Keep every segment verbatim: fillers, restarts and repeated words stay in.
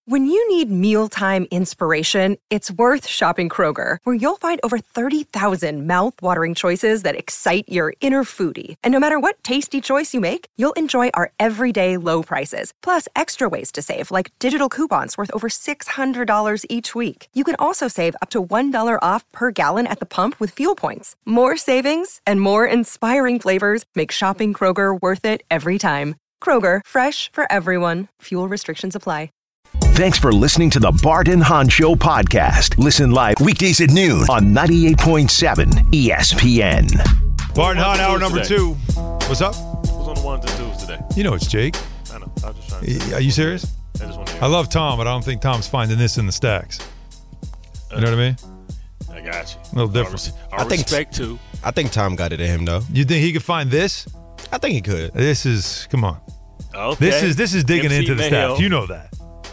When you need mealtime inspiration, it's worth shopping Kroger, where you'll find over thirty thousand mouth-watering choices that excite your inner foodie. And no matter what tasty choice you make, you'll enjoy our everyday low prices, plus extra ways to save, like digital coupons worth over six hundred dollars each week. You can also save up to one dollar off per gallon at the pump with fuel points. More savings and more inspiring flavors make shopping Kroger worth it every time. Kroger, fresh for everyone. Fuel restrictions apply. Thanks for listening to the Bart and Hahn Show podcast. Listen live weekdays at noon on ninety-eight point seven E S P N. Bart and Hahn, hour number today? two. What's up? Who's on the ones and twos today? You know it's Jake. I know. I was just trying to Are you serious? I just want to hear. I love Tom, but I don't think Tom's finding this in the stacks. You know what I mean? I got you. A little different. I, res- I I think respect too. I think Tom got it in him, though. You think he could find this? I think he could. This is, come on. Okay. This is this is digging M C into the Mayo. stats. You know that.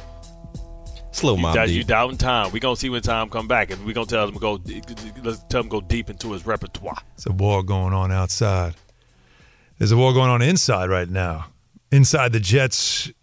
It's a little You, mob doubt- deep. you doubting Tom. We're going to see when Tom come back, and we're going to tell him to go, let's tell him to go deep into his repertoire. There's a war going on outside. There's a war going on inside right now. Inside the Jets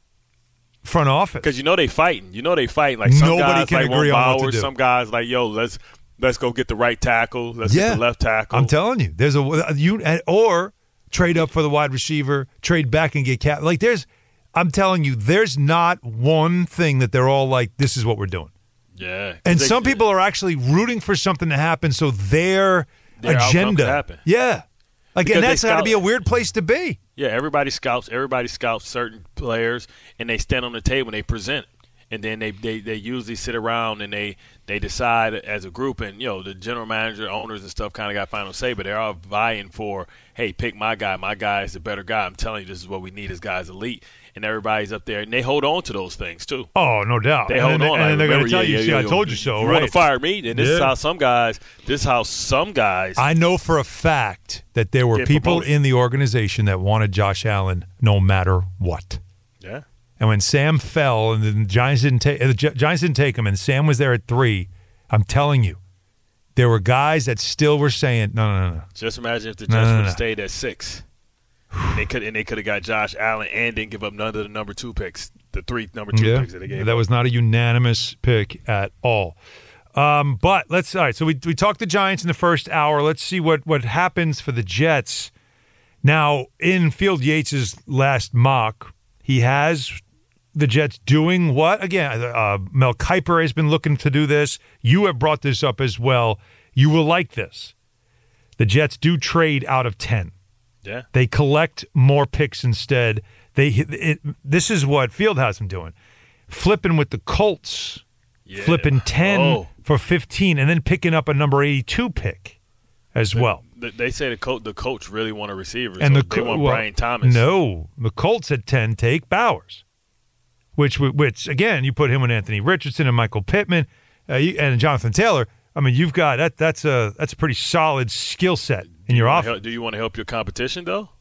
front office. Because you know they fighting. You know they fighting. Like some Nobody guys can like agree want on what to Bowers. do. Some guys like, yo, let's let's go get the right tackle. Let's Yeah. get the left tackle. I'm telling you, there's a you or trade up for the wide receiver, trade back and get cap. Like there's, I'm telling you, there's not one thing that they're all like, this is what we're doing. Yeah. And They- some people are actually rooting for something to happen, so their, Their outcome agenda, could happen. yeah, like Because and they that's got to scout- be a weird place to be. Yeah, everybody scouts. Everybody scouts certain players, and they stand on the table and they present, and then they, they, they usually sit around and they, they decide as a group. And you know, the general manager, owners, and stuff kind of got final say, but they're all vying for, hey, pick my guy. My guy is the better guy. I'm telling you, this is what we need. This guy's elite, and everybody's up there, and they hold on to those things too. Oh, no doubt. They and hold then, on. and like, then they're going to remember, tell yeah, you, yeah, "See, yeah, I yeah, told you so." You Right? want to fire me? And this is Yeah. how some guys. This is how some guys. I know for a fact that there were Get people promoted. in the organization that wanted Josh Allen no matter what. yeah. And when Sam fell and the Giants didn't take the Gi- Giants didn't take him, and Sam was there at three, I'm telling you, there were guys that still were saying, "No, no, no, no." Just imagine if the No, Jets no, no, would no. have stayed at six. And they could and they could have got Josh Allen and didn't give up none of the number two picks, the three number two Yeah, picks that they gave. that up. was not a unanimous pick at all. Um, but let's all right. So we we talked the Giants in the first hour. Let's see what what happens for the Jets. Now, in Field Yates's last mock, he has the Jets doing what? Again, uh, Mel Kiper has been looking to do this. You have brought this up as well. You will like this. The Jets do trade out of ten. Yeah. They collect more picks instead. They it, this is what Field has them doing. Flipping with the Colts, Yeah. flipping ten Oh. for fifteen, and then picking up a number eighty-two pick as well. Th- They say the coach the coach really want a receiver. And so the they Co- want well, Brian Thomas. No, the Colts at ten take Bowers, which which again you put him with Anthony Richardson and Michael Pittman uh, you, and Jonathan Taylor. I mean, you've got that. That's a that's a pretty solid skill set in your Wanna offense. help- Do you want to help your competition though?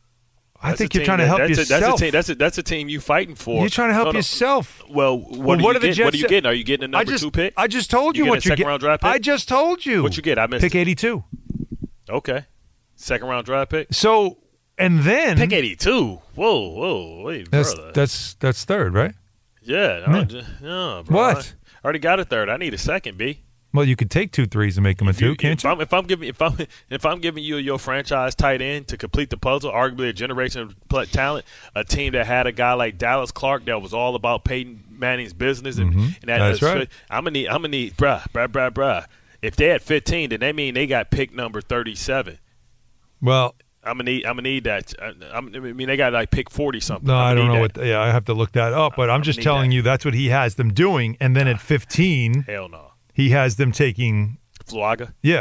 I That's think a you're team trying to that- help that's a, yourself. that's a team. That's a that's a team you fighting for. You're trying to help No, no. yourself. Well, what, Well, do what you are the get? Jets What are you say- getting? Are you getting a number I just, two pick? I just told you, You what get a you're second getting. round draft pick? I just told you. What you get? I missed Pick it. eighty-two. Okay, second round draft pick. So, and then Pick eighty-two. Whoa, whoa, wait, that's brother. that's that's third, right? yeah, no, Yeah. just, no, bro. What? I already got a third. I need a second, B. Well, you could take two threes and make them a two, You- can't if you? I'm, if I'm giving if I'm if I'm giving you your franchise tight end to complete the puzzle, arguably a generation of pl- talent, a team that had a guy like Dallas Clark that was all about Peyton Manning's business, and, Mhm. and that, That's right. I'm gonna need I'm gonna need bruh bruh bruh bruh. If they had fifteen, then that mean they got pick number thirty-seven. Well, I'm gonna need I'm gonna need that. I, I'm, I mean they got like pick forty something. no, I'm I gonna don't need know that. what. Yeah, I have to look that up. But I'm I'm just need telling that. you that's what he has them doing. And then at fifteen, Hell no, he has them taking. Fluaga. Yeah,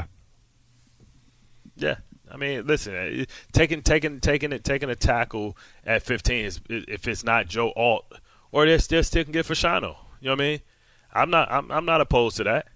Yeah, I mean, listen, uh, taking taking taking it taking a tackle at fifteen is if it's not Joe Alt or they're, they're still can get Fashano. You know what I mean? I'm not I'm I'm not opposed to that.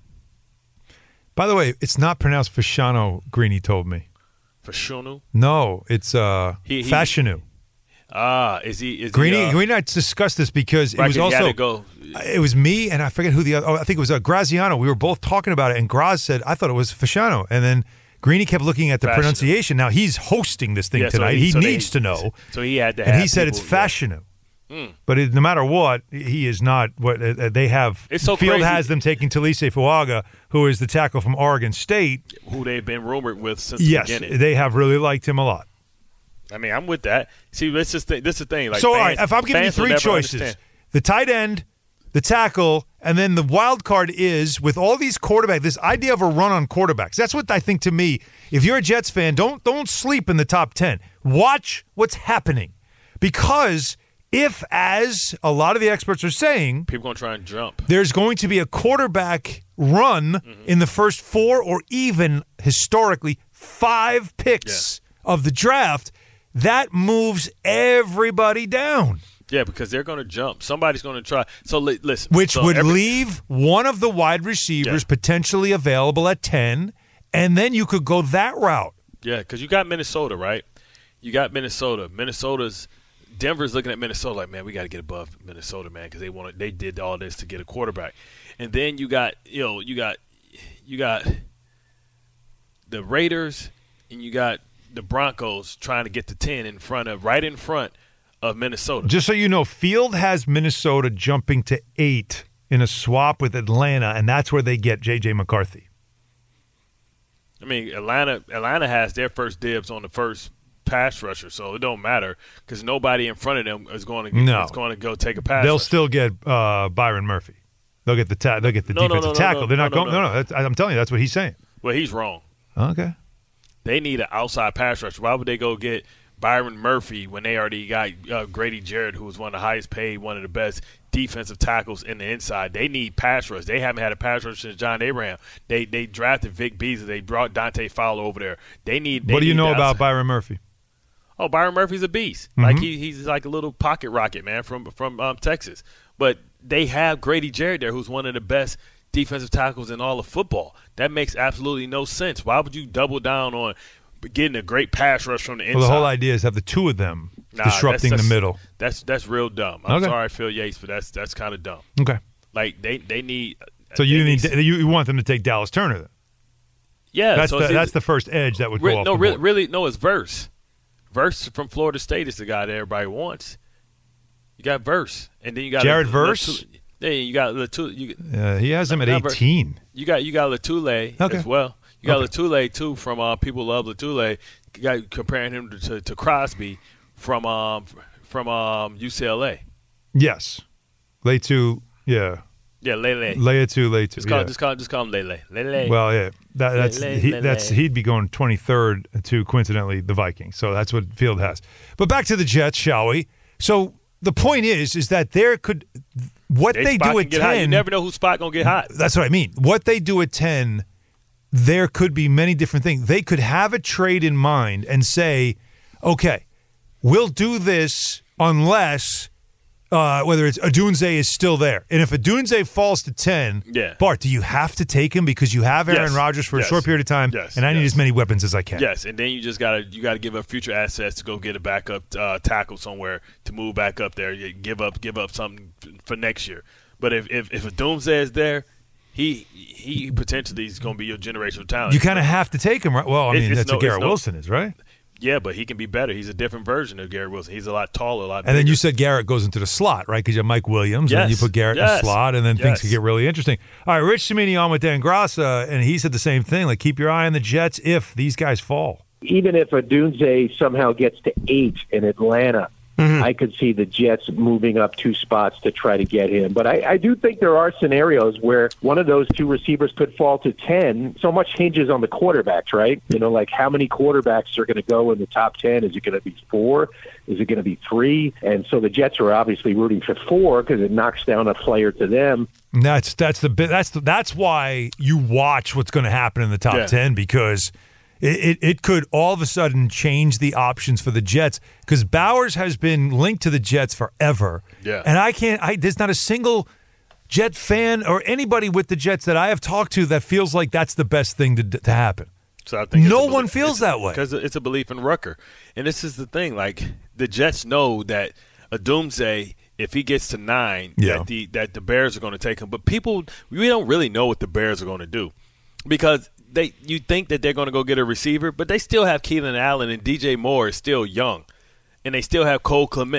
by the way, it's not pronounced Fashano. Greeny told me. Fashanu. No, it's uh He- he- Fashanu. Ah, is he is Greeny, he, uh, Greeny and I discussed this because it right, was 'cause he had also to go. it was me and I forget who the other. Oh, I think it was uh, Graziano. We were both talking about it, and Graz said I thought it was Fasciano, and then Greeny kept looking at the Fasciano. pronunciation. Now he's hosting this thing Yeah, so tonight. he- he so they- needs to know, So he had to and have he said it's people- yeah. Fashanu. Mm. But it, no matter what, he is not what uh, they have. It's so Field crazy. has them taking Talise Fuaga, who is the tackle from Oregon State. Who they've been rumored with since Yes, the beginning. they have really liked him a lot. I mean, I'm with that. See, this is the, this is the thing. Like, so, fans, all right, if I'm giving you fans will three never choices, understand. the tight end, the tackle, and then the wild card is with all these quarterbacks, this idea of a run on quarterbacks. That's what I think to me. If you're a Jets fan, don't don't sleep in the top ten. Watch what's happening. Because if, as a lot of the experts are saying, People going to try and jump. there's going to be a quarterback run Mm-hmm. in the first four or even historically five picks of the draft, that moves everybody down. Yeah, because they're going to jump. Somebody's going to try. So, li- listen. Which so would every- leave one of the wide receivers Yeah. potentially available at ten, and then you could go that route. Yeah, because you got Minnesota, right? You got Minnesota. Minnesota's Denver's looking at Minnesota like, man, we got to get above Minnesota, man, because they wanted, they did all this to get a quarterback. And then you got, you know, you got, you got the Raiders, and you got the Broncos trying to get to ten in front of, right in front of Minnesota. Just so you know, Field has Minnesota jumping to eight in a swap with Atlanta, and that's where they get J J McCarthy. I mean, Atlanta, Atlanta has their first dibs on the first pass rusher, so it don't matter because nobody in front of them is going to No. is going to go take a pass. They'll rusher. still get uh, Byron Murphy. They'll get the ta- they'll get the No, no, defensive no, no, tackle. no, They're not no, no, going. No, no. no. that's, I'm telling you, that's what he's saying. Well, he's wrong. Okay. They need an outside pass rusher. Why would they go get Byron Murphy when they already got uh, Grady Jarrett, who was one of the highest paid, one of the best defensive tackles in the inside? They need pass rush. They haven't had a pass rush since John Abraham. They they drafted Vic Beasley. They brought Dante Fowler over there. They need. They What do you need know the about outside- Byron Murphy? Oh, Byron Murphy's a beast. Mm-hmm. Like he, he's like a little pocket rocket, man, from from um, Texas. But they have Grady Jarrett there, who's one of the best defensive tackles in all of football. That makes absolutely no sense. Why would you double down on getting a great pass rush from the inside? Well, the whole idea is have the two of them Nah, disrupting that's, the that's, middle. That's that's real dumb. I'm Okay. sorry, Phil Yates, but that's that's kind of dumb. Okay. Like they they need. So you they need you, you want them to take Dallas Turner then? yeah. That's so the it's that's either- the first edge that would re- go off no the really, board. really no. It's Verse. Verse from Florida State is the guy that everybody wants. You got Verse, and then you got Jared Lat- Verse? Latu- Then you got Latu. You, Uh, he has him at Number- eighteen. You got you got Latule Okay. as well. You got Okay. Latule too from uh, people love Latule. You got comparing him to, to, to Crosby from um from um U C L A. Yes. Letu, yeah. Yeah, Lele. Letu, Letu. Just call yeah. just call just call him Lele. Lele. Well, yeah, that, that's Lele, he, Lele. that's he'd be going twenty-third to coincidentally the Vikings. So that's what Field has. But back to the Jets, shall we? So the point is, is that there could what They they, spot do can at get hot. You ten. never know whose spot gonna get hot. That's what I mean. What they do at ten, there could be many different things. They could have a trade in mind and say, okay, we'll do this unless. Uh, whether it's Odunze is still there. And if Odunze falls to ten, Yeah. Bart, do you have to take him because you have Aaron Yes. Rodgers for Yes. a short period of time Yes. and I need Yes. as many weapons as I can? Yes, and then you just gotta you gotta give up future assets to go get a backup uh, tackle somewhere to move back up there. You give up give up something for next year. But if if if Odunze is there, he he potentially is going to be your generational talent. You kind of have to take him, right? Well, I It's- mean, it's that's no- what Garrett it's no- Wilson is, right? Yeah, but he can be better. He's a different version of Garrett Wilson. He's a lot taller, a lot And bigger. then you said Garrett goes into the slot, right? Because you have Mike Williams, and then you Yes. put Garrett in the Yes. slot, and then things Yes. could get really interesting. All right, Rich Cimini on with Dan Grassa, and he said the same thing. Like, keep your eye on the Jets if these guys fall. Even if Odunze somehow gets to eight in Atlanta, Mm-hmm. I could see the Jets moving up two spots to try to get him. But I, I do think there are scenarios where one of those two receivers could fall to ten. So much hinges on the quarterbacks, right? You know, like how many quarterbacks are going to go in the top ten? Is it going to be four? Is it going to be three? And so the Jets are obviously rooting for four because it knocks down a player to them. And that's that's the bit. That's the, that's why you watch what's going to happen in the top Yeah. ten because it, it it could all of a sudden change the options for the Jets because Bowers has been linked to the Jets forever. Yeah. and I can't. I there's not a single Jet fan or anybody with the Jets that I have talked to that feels like that's the best thing to to happen. So I think it's No a one belief- feels it's- that way. because it's a belief in Rucker. And this is the thing: like the Jets know that Odunze, if he gets to nine, Yeah. that the that the Bears are going to take him. But people, we don't really know what the Bears are going to do because they you think that they're going to go get a receiver, but they still have Keelan Allen and D J Moore is still young, and they still have Cole Clement.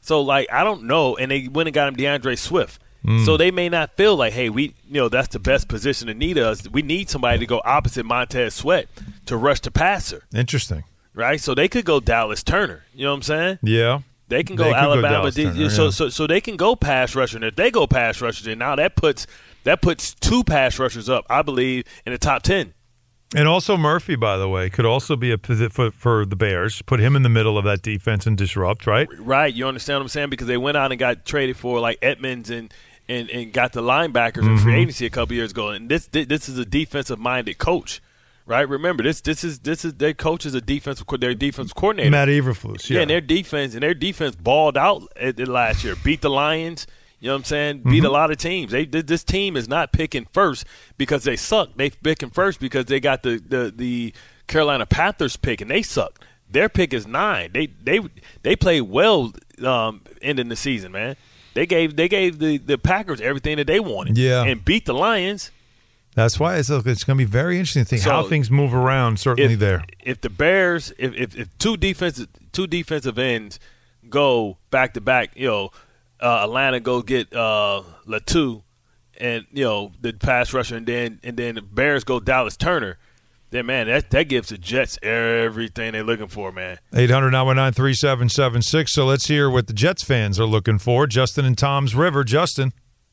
So, like, I don't know. And they went and got him DeAndre Swift. Mm. So they may not feel like, hey, we, you know, that's the best position to need us. We need somebody to go opposite Montez Sweat to rush the passer. Interesting. Right? So they could go Dallas Turner. You know what I'm saying? Yeah. They can go they Alabama. Go Turner, so, yeah. so so they can go pass rusher. And if they go pass rusher, then now that puts that puts two pass rushers up, I believe, in the top ten. And also Murphy, by the way, could also be a position for, for the Bears. Put him in the middle of that defense and disrupt, right? Right. You understand what I'm saying? Because they went out and got traded for like Edmonds and and, and got the linebackers mm-hmm. in free agency a couple years ago. And this this is a defensive-minded coach. Right, remember this. This is this is their coach is a defensive their defense coordinator. Matt Eberflus, yeah. yeah, and their defense and their defense balled out at, at last year. Beat the Lions, you know what I'm saying? Beat mm-hmm. a lot of teams. They this team is not picking first because they suck. They picking first because they got the, the, the Carolina Panthers pick and they suck. Their pick is nine. They they they played well um, ending the season, man. They gave they gave the, the Packers everything that they wanted, yeah, and beat the Lions. That's why it's, it's going to be very interesting to think so, how things move around. Certainly, if, there. If the Bears, if, if, if two defensive two defensive ends go back to back, you know, uh, Atlanta go get uh, Latu, and you know the pass rusher, and then and then the Bears go Dallas Turner, then man, that that gives the Jets everything they're looking for, man. eight hundred nine one nine three seven seven six. So let's hear what the Jets fans are looking for. Justin in Tom's River. Justin.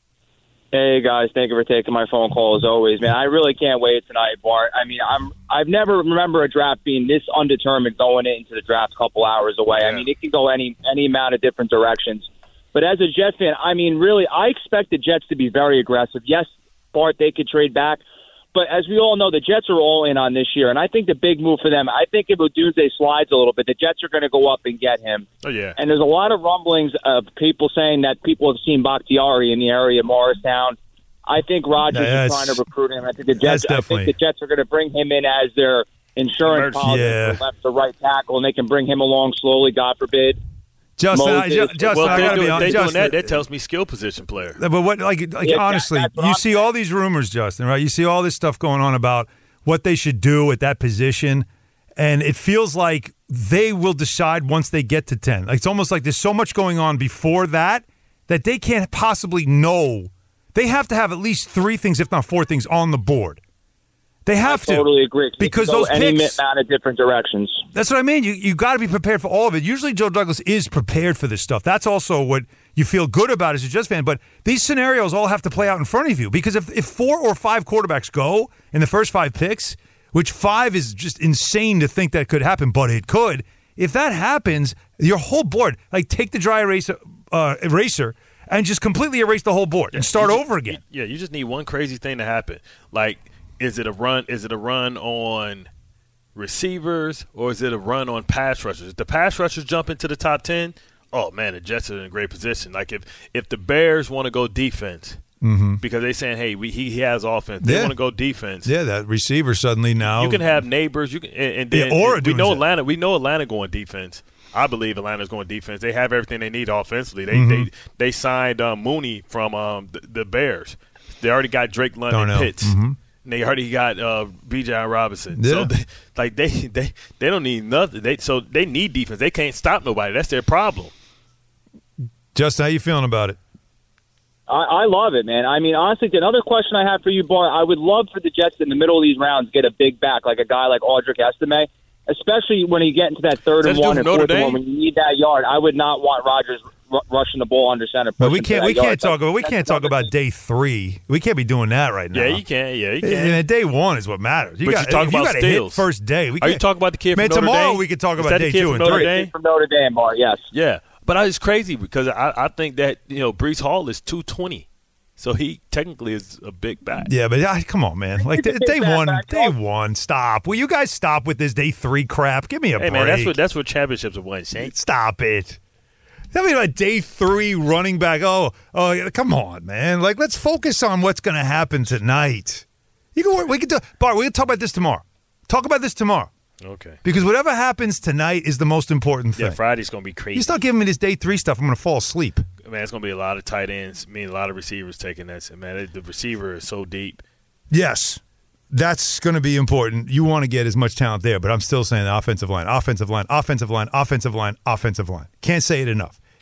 Hey guys, thank you for taking my phone call as always, man. I really can't wait tonight, Bart. I mean, I'm I've never remember a draft being this undetermined going into the draft a couple hours away. Yeah. I mean, it can go any any amount of different directions. But as a Jets fan, I mean, really, I expect the Jets to be very aggressive. Yes, Bart, they could trade back. But as we all know, the Jets are all in on this year. And I think the big move for them, I think if Odunze slides a little bit, the Jets are going to go up and get him. Oh, yeah. And there's a lot of rumblings of people saying that people have seen Bakhtiari in the area of Morristown. I think Rodgers yeah, is trying to recruit him. I think the Jets, I think the Jets are going to bring him in as their insurance policy yeah. for left or right tackle, and they can bring him along slowly, God forbid. Justin, I, Justin, well, I gotta doing, be honest. They Justin, doing that. That tells me skill position player. But what, like, like yeah, honestly, that, you I'm see saying. all these rumors, Justin, right? You see all this stuff going on about what they should do at that position, and it feels like they will decide once they get to ten. Like, it's almost like there's so much going on before that that they can't possibly know. They have to have at least three things, if not four things, on the board. They have I to. totally agree. Because go those any picks, amount of different directions. That's what I mean. You you got to be prepared for all of it. Usually Joe Douglas is prepared for this stuff. That's also what you feel good about as a Jets fan. But these scenarios all have to play out in front of you. Because if, if four or five quarterbacks go in the first five picks, which five is just insane to think that could happen, but it could. If that happens, your whole board, like take the dry eraser, uh, eraser and just completely erase the whole board and start just, over again. Yeah, you just need one crazy thing to happen. Like, is it a run? Is it a run on receivers or is it a run on pass rushers? If the pass rushers jump into the top ten, oh man, the Jets are in a great position. Like if if the Bears want to go defense mm-hmm. because they're saying, hey, we, he he has offense, they yeah. want to go defense. Yeah, that receiver suddenly now you can have neighbors. You can and, and then yeah, or we know that. Atlanta. We know Atlanta going defense. I believe Atlanta's going defense. They have everything they need offensively. They mm-hmm. they they signed um, Mooney from um, the, the Bears. They already got Drake London Darnell. Pitts. Mm-hmm. And they already got uh, B J Robinson. Yeah. So they, like they, they they don't need nothing. They so they need defense. They can't stop nobody. That's their problem. Justin, how you feeling about it? I, I love it, man. I mean, honestly, another question I have for you, Bart, I would love for the Jets in the middle of these rounds get a big back, like a guy like Audric Estime, especially when you get into that third and one and fourth and one. When you need that yard, I would not want Rodgers r- rushing the ball under center. But we can't. We yard. can't talk That's, about. We can't talk about day three. We can't be doing that right now. Yeah, you can. Yeah, you can. And day one is what matters. You but got, you talk if about you got to hit first day. We Are you can't- talking about the kid Man, from Notre tomorrow Dame? we could talk Is about that day the kid two from and Notre three. Dame? from Notre Dame, Bart, yes. Yeah, but I, it's crazy because I, I think that you know Breece Hall is two twenty, so he technically is a big back. Yeah, but uh, come on, man. Like day, day one, day one. Stop. Will you guys stop with this day three crap? Give me a Hey break. man, that's what that's what championships are won, Shane. Stop it. Tell me about day three running back. Oh, oh, yeah, come on, man. Like, let's focus on what's going to happen tonight. You can. We can talk, Bart. We can talk about this tomorrow. Talk about this tomorrow. Okay. Because whatever happens tonight is the most important thing. Yeah, Friday's gonna be crazy. You start giving me this day three stuff, I'm going to fall asleep. Man, it's gonna be a lot of tight ends. I mean, a lot of receivers taking that. Man, the receiver is so deep. Yes, that's going to be important. You want to get as much talent there, but I'm still saying the offensive line, offensive line, offensive line, offensive line, offensive line. Can't say it enough.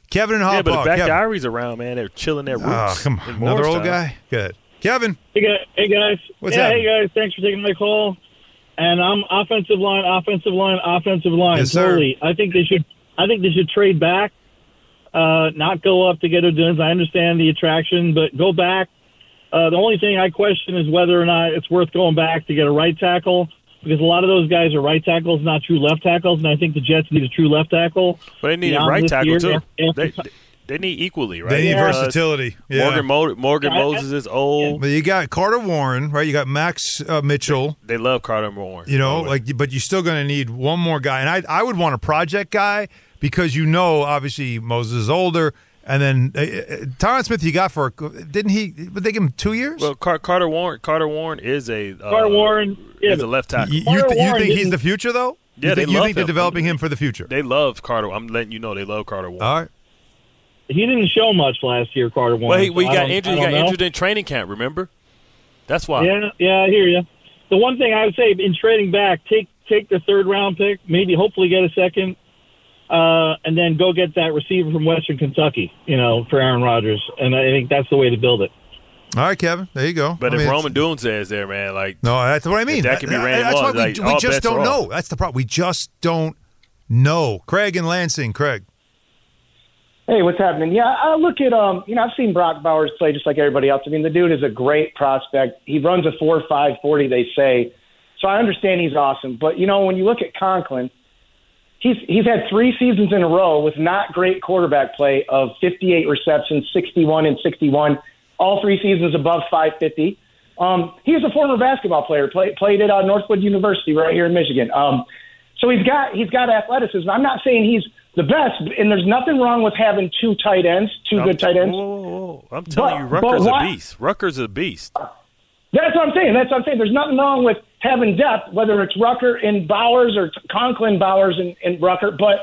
Kevin and Hop Yeah, but Park. the Kevin. Bakhtiari's around, man. They're chilling their roots. Oh, come on. Another old guy? Good. Kevin. Hey guys, hey guys. What's yeah, happening? hey guys, thanks for taking my call. And I'm offensive line, offensive line, offensive line. Yes, sir. Totally. I think they should. I think they should trade back, uh, not go up to get Odunze. I understand the attraction, but go back. Uh, the only thing I question is whether or not it's worth going back to get a right tackle, because a lot of those guys are right tackles, not true left tackles, and I think the Jets need a true left tackle. But they need a beyond right this tackle, year. too. After- They, they need equally, right? They need Because versatility. Yeah. Morgan, Mo- Morgan I- I- Moses is old. But you got Carter Warren, right? You got Max uh, Mitchell. They love Carter Moore. You know, By the way. like, but you're still going to need one more guy. And I, I would want a project guy because you know, obviously Moses is older. And then uh, uh, Tyron Smith, you got for didn't he? Would they give him two years? Well, Car- Carter Warren. Carter Warren is a uh, Carter Warren, yeah, is a left tackle. you, you, Carter th- you Warren think he's didn't- the future, though? Yeah, you they think, you love think they're him. developing him for the future? They love Carter. I'm letting you know they love Carter Warren. All right. He didn't show much last year, Carter Warren. Well, he, well, he so I got don't- injured. I He got don't know. injured in training camp. Remember? That's why. Yeah, yeah, I hear you. The one thing I would say in trading back, take take the third round pick, maybe hopefully get a second, uh, and then go get that receiver from Western Kentucky, you know, for Aaron Rodgers. And I think that's the way to build it. All right, Kevin. There you go. But I if mean, Roman Dunze is there, man, like no, that's what I mean. If that can be Randy that's Moss, why we, like, we all just bets don't are know. off. That's the problem. We just don't know. Craig and Lansing. Craig. Hey, what's happening? Yeah, I look at um, you know, I've seen Brock Bowers play just like everybody else. I mean, the dude is a great prospect. He runs a four five forty, they say. So I understand he's awesome. But you know, when you look at Conklin, he's he's had three seasons in a row with not great quarterback play of fifty-eight receptions, sixty-one and sixty-one. All three seasons above five fifty. Um, he is a former basketball player. Play, played at uh, Northwood University right here in Michigan. Um, so he's got he's got athleticism. I'm not saying he's the best, and there's nothing wrong with having two tight ends, 2 I'm good tight ends. Whoa, whoa, whoa. I'm telling But- you, but Rutgers why- a beast. Rutgers a beast. That's what I'm saying. That's what I'm saying. There's nothing wrong with having depth, whether it's Rucker and Bowers or Conklin, Bowers and, and Rucker. But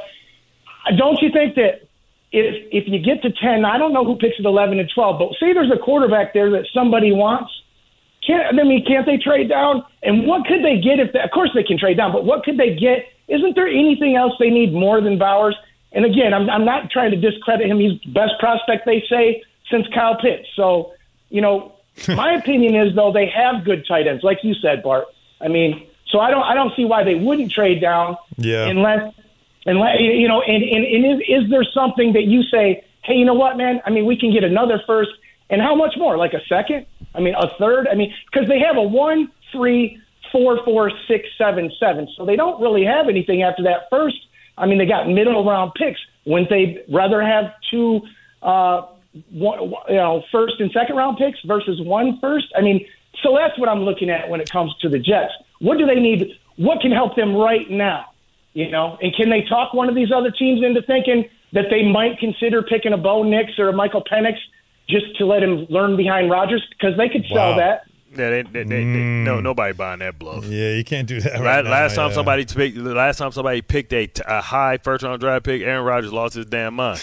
don't you think that if if you get to ten, I don't know who picks at eleven and twelve, but say there's a quarterback there that somebody wants. Can't I mean, can't they trade down? And what could they get if they, of course they can trade down, but what could they get? Isn't there anything else they need more than Bowers? And again, I'm I'm not trying to discredit him. He's the best prospect, they say, since Kyle Pitts. So, you know, my opinion is though they have good tight ends, like you said, Bart. I mean, so I don't I don't see why they wouldn't trade down Yeah. unless unless you know, and, and, and is, is there something that you say, hey, you know what, man? I mean, we can get another first, and how much more? Like a second? I mean, a third? I mean, because they have a one, three, four, four, six, seven, seven. So they don't really have anything after that first. I mean, they got middle round picks. Wouldn't they rather have two, uh, one, you know, first and second round picks versus one first? I mean, so that's what I'm looking at when it comes to the Jets. What do they need? What can help them right now? You know, and can they talk one of these other teams into thinking that they might consider picking a Bo Nix or a Michael Penix just to let him learn behind Rodgers? Because they could sell Wow. that. Yeah, they, they, they, they, no, nobody buying that bluff. Yeah, you can't do that. La- Right now, last time yeah. somebody picked, last time somebody picked a, t- a high first round draft pick, Aaron Rodgers lost his damn mind.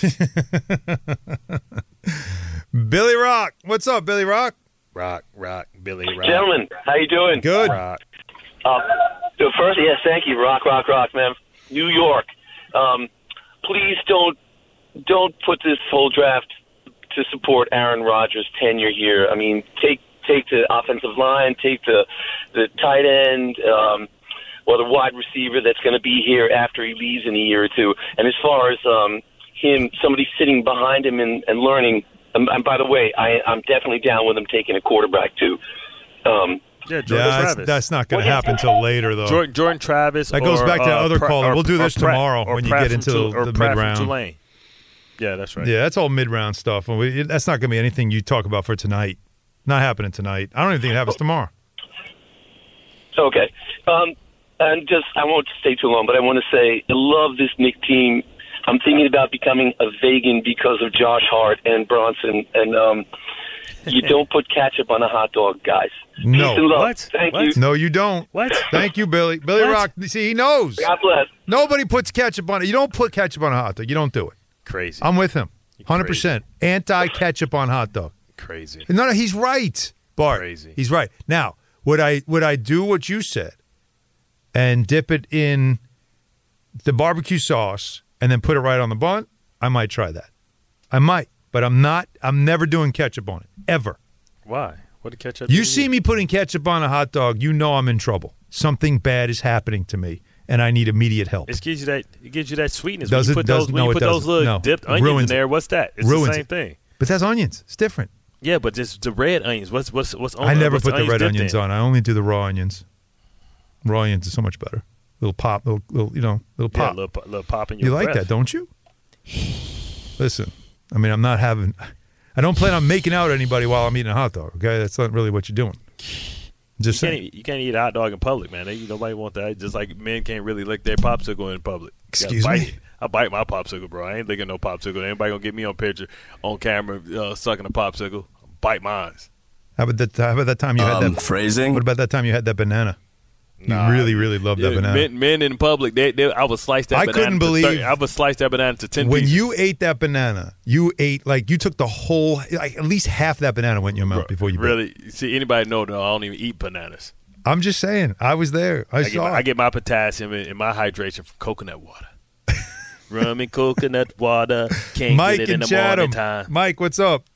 Billy Rock. What's up, Billy Rock? rock, rock, Billy Rock. Gentlemen, how you doing? Good. Rock. Uh, so first, yes, thank you. Rock, rock, rock, man. New York. Um, please don't don't put this whole draft to support Aaron Rodgers' tenure here. I mean, take take the offensive line, take the the tight end, um, or the wide receiver that's going to be here after he leaves in a year or two. And as far as um, him, somebody sitting behind him and, and learning. Um, and by the way, I, I'm definitely down with him taking a quarterback too. Um, Yeah, Jordan Yeah, that's, Travis. that's not going to happen until later, though. Jordan, Jordan Travis. That goes or, back to the uh, other Pratt- caller. or- We'll do or this Pratt- tomorrow or when you Pratt get from into Tul- the- or the Pratt from mid-round. Tulane. Yeah, that's right. Yeah, that's all mid-round stuff. And we, that's not going to be anything you talk about for tonight. Not happening tonight. I don't even think it happens tomorrow. Okay. Um, and just, I won't stay too long, but I want to say I love this Knick team. I'm thinking about becoming a vegan because of Josh Hart and Bronson. And um, you don't put ketchup on a hot dog, guys. No. Peace and love. What? Thank What? you. No, you don't. What? Thank you, Billy. Billy What? Rock. See, he knows. God bless. Nobody puts ketchup on it. You don't put ketchup on a hot dog. You don't do it. Crazy. I'm with him. one hundred percent. Anti-ketchup on hot dog. Crazy. No, no, he's right, Bart. Crazy. He's right. Now, would I would I do what you said and dip it in the barbecue sauce and then put it right on the bun? I might try that. I might, but I'm not. I'm never doing ketchup on it ever. Why? What did ketchup? You see me putting ketchup on a hot dog, you know I'm in trouble. Something bad is happening to me, and I need immediate help. It gives you that. It gives you that sweetness. Does when it? you put Does, those, no, when you it put doesn't. those little no. dipped It onions ruins in there, it. what's that? It's ruins the same it. thing. But that's onions. It's different. Yeah, but just the red onions. What's what's what's on? I never what's put the onions red dipped onions in? on. I only do the raw onions. Raw onions is so much better. Little pop, little, little you know, little Yeah, pop. little, po- little pop in your You like breath. that, don't you? Listen, I mean, I'm not having. I don't plan on making out anybody while I'm eating a hot dog. Okay, that's not really what you're doing. Just You saying. can't, eat, you can't eat a hot dog in public, man. They, nobody want that. Just like men can't really lick their popsicle in public. You gotta Excuse bite me? it. I bite my popsicle, bro. I ain't licking no popsicle. Anybody gonna get me on picture, on camera, uh, sucking a popsicle? Bite mine. How about that? How about that time you had Um, that phrasing? What about that time you had that banana? Nah, you really, really love that Yeah, banana. Men, men in public, they, they, I would slice that I banana. couldn't to believe- thirty, I would slice that banana to ten When pieces. you ate that banana, you ate like you took the whole, like at least half that banana went in your mouth before you bit. really see anybody know? No, I don't even eat bananas. I'm just saying. I was there. I, I saw. get, my, it. I get my potassium and, and my hydration from coconut water. Rum and coconut water. Can't Mike get it in and the Chatham. morning time. Mike, what's up?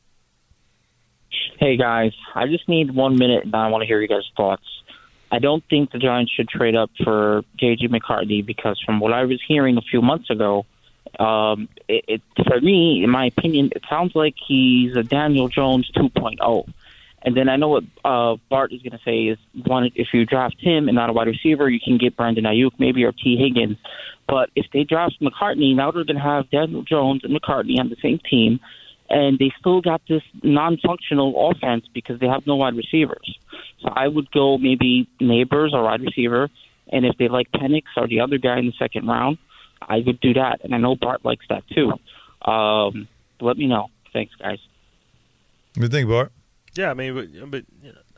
Hey, guys. I just need one minute, and I want to hear you guys' thoughts. I don't think the Giants should trade up for J J McCarthy because from what I was hearing a few months ago, um, it, it for me, in my opinion, it sounds like he's a Daniel Jones two point oh. And then I know what uh, Bart is going to say is one, if you draft him and not a wide receiver, you can get Brandon Ayuk maybe or T. Higgins. But if they draft McCartney, now they're going to have Daniel Jones and McCartney on the same team, and they still got this non-functional offense because they have no wide receivers. So I would go maybe Neighbors or wide receiver, and if they like Penix or the other guy in the second round, I would do that. And I know Bart likes that too. Um, let me know. Thanks, guys. What do you think, Bart? Yeah, I mean, but, but you know,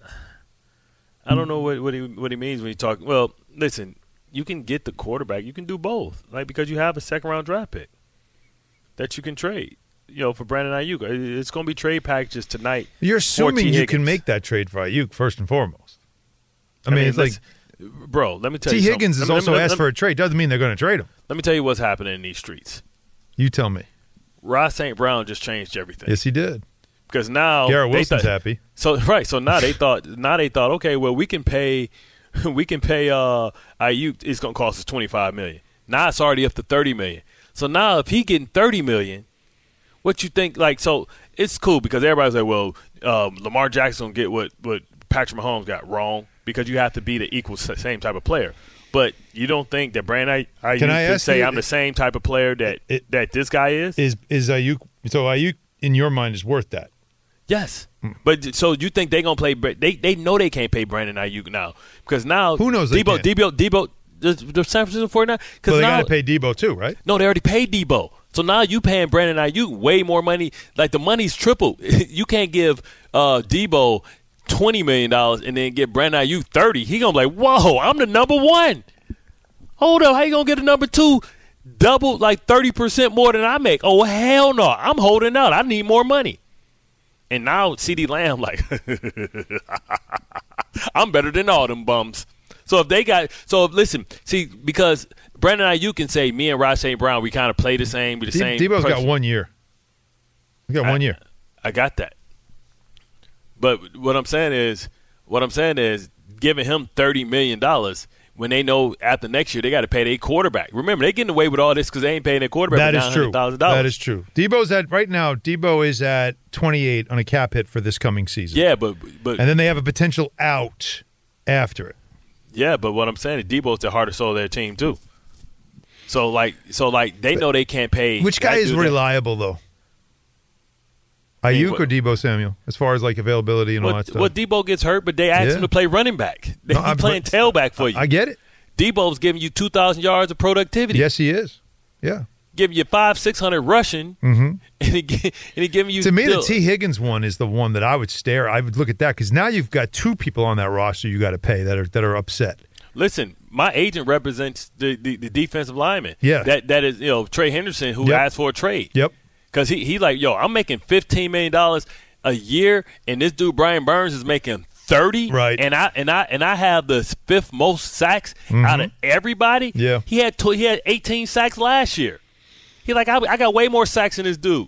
I don't know what what he what he means when he talk. Well, listen, you can get the quarterback. You can do both, like because you have a second round draft pick that you can trade. You know, for Brandon Ayuk, it's going to be trade packages tonight. You're assuming T. you can Higgins. make that trade for Ayuk first and foremost. I, I mean, mean, it's like bro, let me tell T. you. Higgins something. has Let me- also let- asked let- for a trade. Doesn't mean they're going to trade him. Let me tell you what's happening in these streets. You tell me. Ross Saint Brown just changed everything. Yes, he did. Because now Garrett they Wilson's thought- happy. So right, so now they thought now they thought, okay, well we can pay we can pay uh Ayuk, it's gonna cost us twenty five million. Now it's already up to thirty million. So now if he getting thirty million, what you think like so it's cool because everybody's like, well, um, Lamar Jackson will get what, what Patrick Mahomes got wrong because you have to be the equal same type of player. But you don't think that Brandon Ayuk Can I could ask say you- I'm the same type of player that It- that this guy is? Is is Ayuk? So Ayuk, in your mind, is worth that? Yes, but so you think they gonna play? They they know they can't pay Brandon Ayuk now because now Who knows they Debo can't? Debo Debo the, the San Francisco forty-niners because Well, they now got to pay Debo too, right? no they already paid Debo. So now you paying Brandon Ayuk way more money. Like the money's tripled. You can't give uh, Debo twenty million dollars and then give Brandon Ayuk thirty. He gonna be like, whoa, I'm the number one. Hold up, how you gonna get a number two? Double like thirty percent more than I make. Oh hell no, I'm holding out. I need more money. And now CeeDee Lamb like, I'm better than all them bums. So if they got, so if, listen, see, because Brandon Ayuk can say, me and Ross Saint Brown, we kind of play the same, we the De- same. Debo's got person. one year. He got one I- year. I got that. But what I'm saying is, what I'm saying is, giving him thirty million dollars when they know after next year they got to pay their quarterback. Remember, they getting away with all this because they ain't paying their quarterback. That but is true. nine hundred thousand dollars. That is true. Debo's at right now. Debo is at twenty-eight on a cap hit for this coming season. Yeah, but but and then they have a potential out after it. yeah, but what I'm saying is, Debo's the heart and soul of their team too. So like, so like, they know they can't pay. Which guy that is dude that- reliable though? mean, Ayuk what- or Debo Samuel, as far as like availability and all Well, that stuff. well, Debo gets hurt, but they asked Yeah. him to play running back. They No, he I'm- playing tailback for you. I get it. Debo's giving you two thousand yards of productivity. Yes, he is. Yeah. Giving you five, six hundred rushing, Mm-hmm. and he gi- and he giving you To me, the still- T. Higgins one is the one that I would stare. I would look at that because now you've got two people on that roster you got to pay that are that are upset. Listen, my agent represents the, the, the defensive lineman. Yeah. That that is you know Trey Henderson who Yep. asked for a trade. Yep. Because he he like yo, I'm making fifteen million dollars a year, and this dude Brian Burns is making thirty. Right. And I and I and I have the fifth most sacks Mhm. out of everybody. Yeah. He had tw- he had eighteen sacks last year. He like I, I got way more sacks than this dude.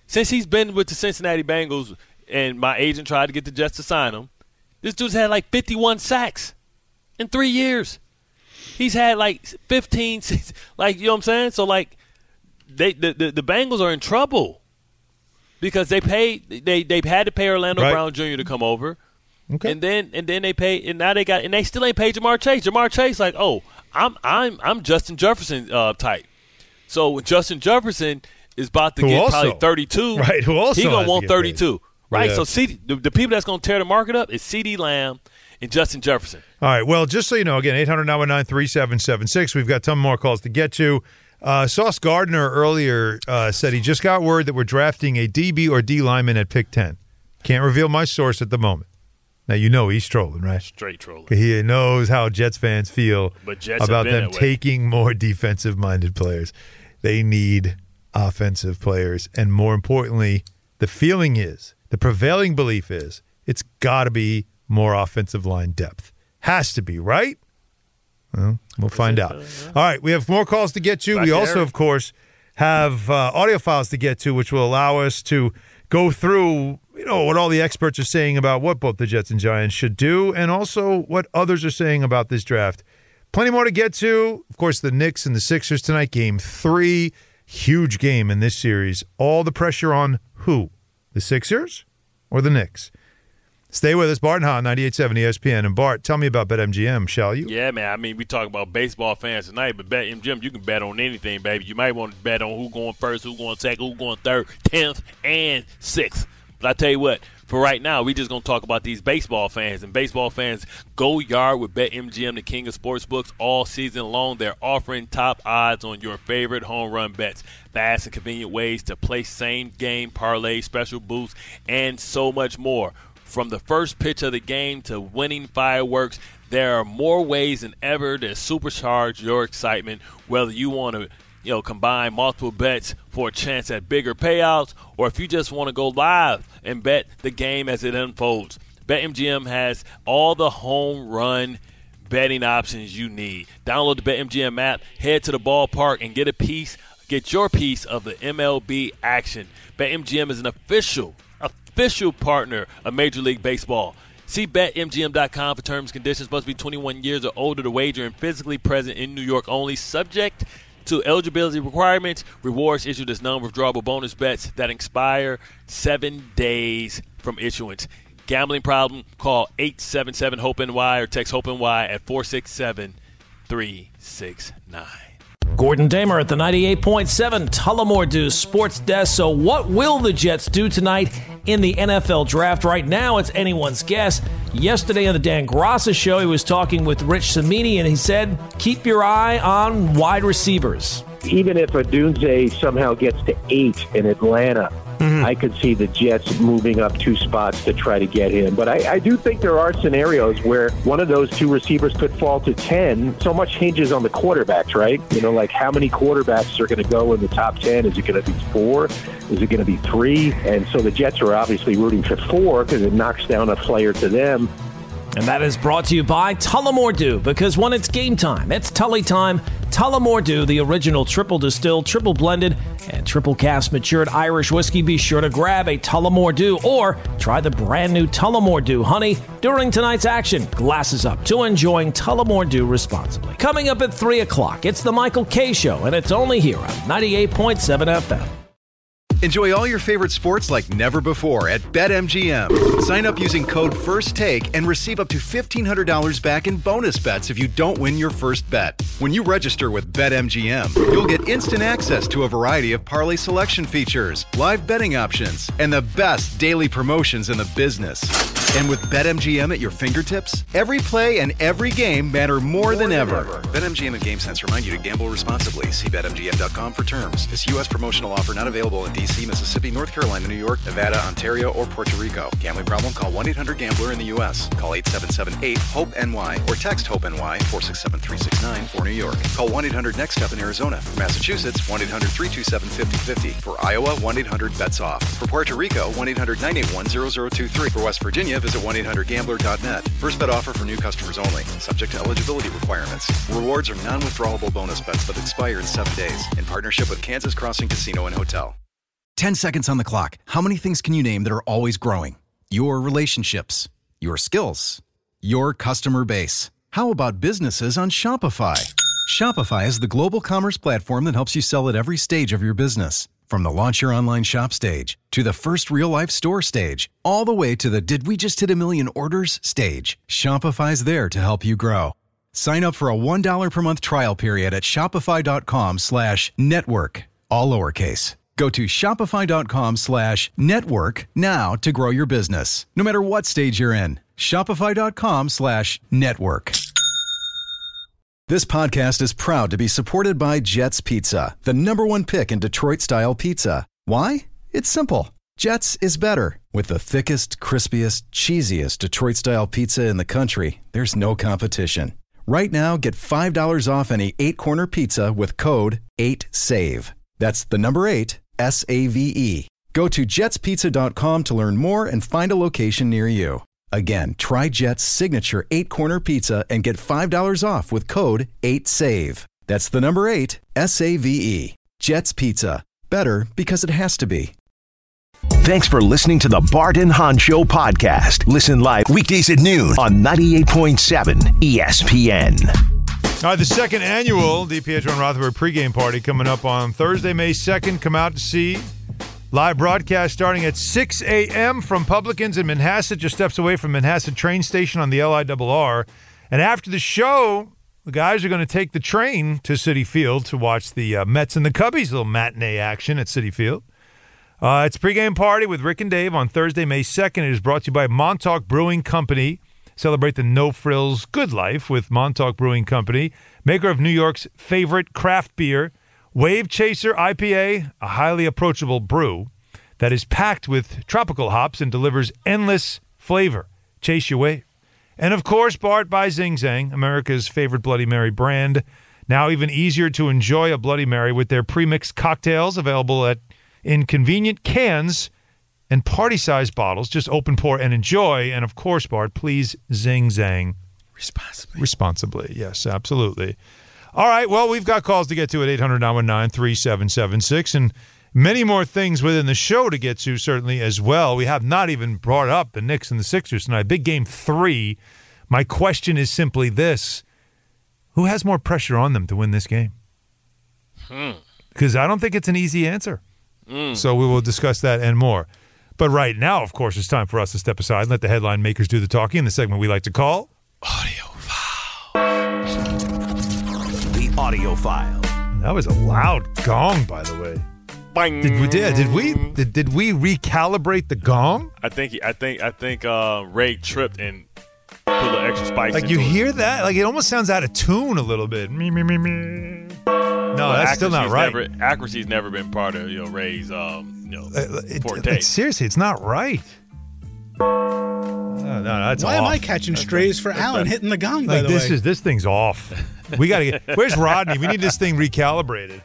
Since he's been with the Cincinnati Bengals and my agent tried to get the Jets to sign him, this dude's had like fifty-one sacks in three years. He's had like fifteen, like, you know what I'm saying? So, like, they the, the, the Bengals are in trouble because they paid they they've had to pay Orlando right. Brown Junior to come over. Okay. And then and then they pay and now they got and they still ain't paid Jamar Chase. Jamar Chase like, "Oh, I'm I'm I'm Justin Jefferson uh, type." So when Justin Jefferson is about to who get also, probably thirty-two, right, who also he going to want to thirty-two. Right? Yeah. So C D, the, the people that's going to tear the market up is CeeDee Lamb and Justin Jefferson. All right. Well, just so you know, again, eight hundred nine one nine three seven seven six. We've got some more calls to get to. Uh, Sauce Gardner earlier uh, said he just got word that we're drafting a D B or D lineman at pick ten. Can't reveal my source at the moment. Now, you know he's trolling, right? Straight trolling. He knows how Jets fans feel but Jets about have been them that way. taking more defensive-minded players. They need offensive players. And more importantly, the feeling is, the prevailing belief is, it's got to be more offensive line depth. Has to be, right? Well, we'll find out. All right, we have more calls to get to. We also, of course, have uh, audio files to get to, which will allow us to go through, you know, what all the experts are saying about what both the Jets and Giants should do, and also what others are saying about this draft. Plenty more to get to. Of course, the Knicks and the Sixers tonight, game three. Huge game in this series. All the pressure on who? The Sixers or the Knicks? Stay with us. Bart and Hahn, ninety-eight point seven E S P N. And Bart, tell me about BetMGM, shall you? Yeah, man. I mean, we talk about baseball fans tonight, but BetMGM, you can bet on anything, baby. You might want to bet on who's going first, who's going second, who's going third, tenth, and sixth. But I tell you what, for right now, we just going to talk about these baseball fans. And baseball fans, go yard with BetMGM, the king of sportsbooks, all season long. They're offering top odds on your favorite home run bets. Fast and convenient ways to play same-game parlay, special boosts, and so much more. From the first pitch of the game to winning fireworks, there are more ways than ever to supercharge your excitement, whether you want to you know, combine multiple bets for a chance at bigger payouts, or if you just want to go live and bet the game as it unfolds. BetMGM has all the home run betting options you need. Download the BetMGM app, head to the ballpark, and get a piece, get your piece of the M L B action. BetMGM is an official, official partner of Major League Baseball. See Bet M G M dot com for terms and conditions. Must be twenty-one years or older to wager and physically present in New York only. Subject to eligibility requirements. Rewards issued as non-withdrawable bonus bets that expire seven days from issuance. Gambling problem? Call eight seven seven hope N Y or text HOPE-NY at four six seven, three six nine. Gordon Damer at the ninety-eight point seven Tullamore Dew Sports Desk. So what will the Jets do tonight in the N F L Draft? Right now, it's anyone's guess. Yesterday on the Dan Graca Show, he was talking with Rich Cimini, and he said, keep your eye on wide receivers. Even if Odunze somehow gets to eight in Atlanta, mm-hmm. I could see the Jets moving up two spots to try to get him. But I, I do think there are scenarios where one of those two receivers could fall to ten. So much hinges on the quarterbacks, right? You know, like how many quarterbacks are going to go in the top ten? Is it going to be four? Is it going to be three? And so the Jets are obviously rooting for four because it knocks down a player to them. And that is brought to you by Tullamore Dew, because when it's game time, it's Tully time. Tullamore Dew, the original triple distilled, triple blended, and triple cask matured Irish whiskey. Be sure to grab a Tullamore Dew or try the brand new Tullamore Dew Honey during tonight's action. Glasses up to enjoying Tullamore Dew responsibly. Coming up at three o'clock, it's the Michael Kay Show, and it's only here on ninety-eight point seven F M. Enjoy all your favorite sports like never before at BetMGM. Sign up using code FIRSTTAKE and receive up to fifteen hundred dollars back in bonus bets if you don't win your first bet. When you register with BetMGM, you'll get instant access to a variety of parlay selection features, live betting options, and the best daily promotions in the business. And with BetMGM at your fingertips, every play and every game matter more, more than, than ever. ever. BetMGM and GameSense remind you to gamble responsibly. See Bet M G M dot com for terms. This U S promotional offer not available in D C, Mississippi, North Carolina, New York, Nevada, Ontario, or Puerto Rico. Gambling problem? Call one eight hundred gambler in the U S. Call eight seven seven eight hope N Y or text HOPE-NY four six seven three six nine for New York. Call one eight hundred next step in Arizona. For Massachusetts, one eight hundred three two seven five zero five zero. For Iowa, one eight hundred bets off. For Puerto Rico, one eight hundred nine eight one zero zero two three. For West Virginia, visit one eight hundred gambler dot net. First bet offer for new customers only. Subject to eligibility requirements. Rewards are non-withdrawable bonus bets that expire in seven days. In partnership with Kansas Crossing Casino and Hotel. ten seconds on the clock. How many things can you name that are always growing? Your relationships, your skills, your customer base. How about businesses on Shopify? Shopify is the global commerce platform that helps you sell at every stage of your business. From the launch your online shop stage, to the first real-life store stage, all the way to the did we just hit a million orders stage, Shopify's there to help you grow. Sign up for a one dollar per month trial period at shopify.com slash network, all lowercase. Go to shopify.com slash network now to grow your business, no matter what stage you're in. Shopify.com slash network. This podcast is proud to be supported by Jets Pizza, the number one pick in Detroit-style pizza. Why? It's simple. Jets is better. With the thickest, crispiest, cheesiest Detroit-style pizza in the country, there's no competition. Right now, get five dollars off any eight-corner pizza with code eight save. That's the number eight, S A V E. Go to jets pizza dot com to learn more and find a location near you. Again, try Jet's signature eight-corner pizza and get five dollars off with code eight save. That's the number eight, S A V E. Jet's Pizza. Better because it has to be. Thanks for listening to the Bart and Hahn Show podcast. Listen live weekdays at noon on ninety-eight point seven E S P N. All right, the second annual DiPietro and Rothenberg pregame party coming up on Thursday, May second. Come out to see. Live broadcast starting at six a.m. from Publicans in Manhasset, just steps away from Manhasset train station on the L I R R. And after the show, the guys are going to take the train to Citi Field to watch the uh, Mets and the Cubbies, little matinee action at Citi Field. Uh, it's a pregame party with Rick and Dave on Thursday, May second. It is brought to you by Montauk Brewing Company. Celebrate the no-frills good life with Montauk Brewing Company, maker of New York's favorite craft beer, Wave Chaser I P A, a highly approachable brew that is packed with tropical hops and delivers endless flavor. Chase your wave. And, of course, Bart by Zing Zang, America's favorite Bloody Mary brand. Now even easier to enjoy a Bloody Mary with their pre-mixed cocktails available at in convenient cans and party-sized bottles. Just open, pour, and enjoy. And, of course, Bart, please Zing Zang. Responsibly. Responsibly, yes, absolutely. All right, well, we've got calls to get to at eight hundred nine one nine three seven seven six and many more things within the show to get to, certainly, as well. We have not even brought up the Knicks and the Sixers tonight. Big game three. My question is simply this. Who has more pressure on them to win this game? Because hmm. I don't think it's an easy answer. Mm. So we will discuss that and more. But right now, of course, it's time for us to step aside and let the headline makers do the talking in the segment we like to call Audio File. The Audio File. That was a loud gong, by the way. Bang. Did we did, did we did, did we recalibrate the gong? I think I think I think uh, Ray tripped and put a little extra spice. Like you into hear it. that? Like it almost sounds out of tune a little bit. Me me me me. No, well, that's still not right. Never, accuracy's never been part of you know Ray's um you know uh, it, forte. It, seriously, it's not right. No, no, that's Why off. am I catching strays for Allen hitting the gong? By Like the this way, is this thing's off. We got to get. Where's Rodney? We need this thing recalibrated.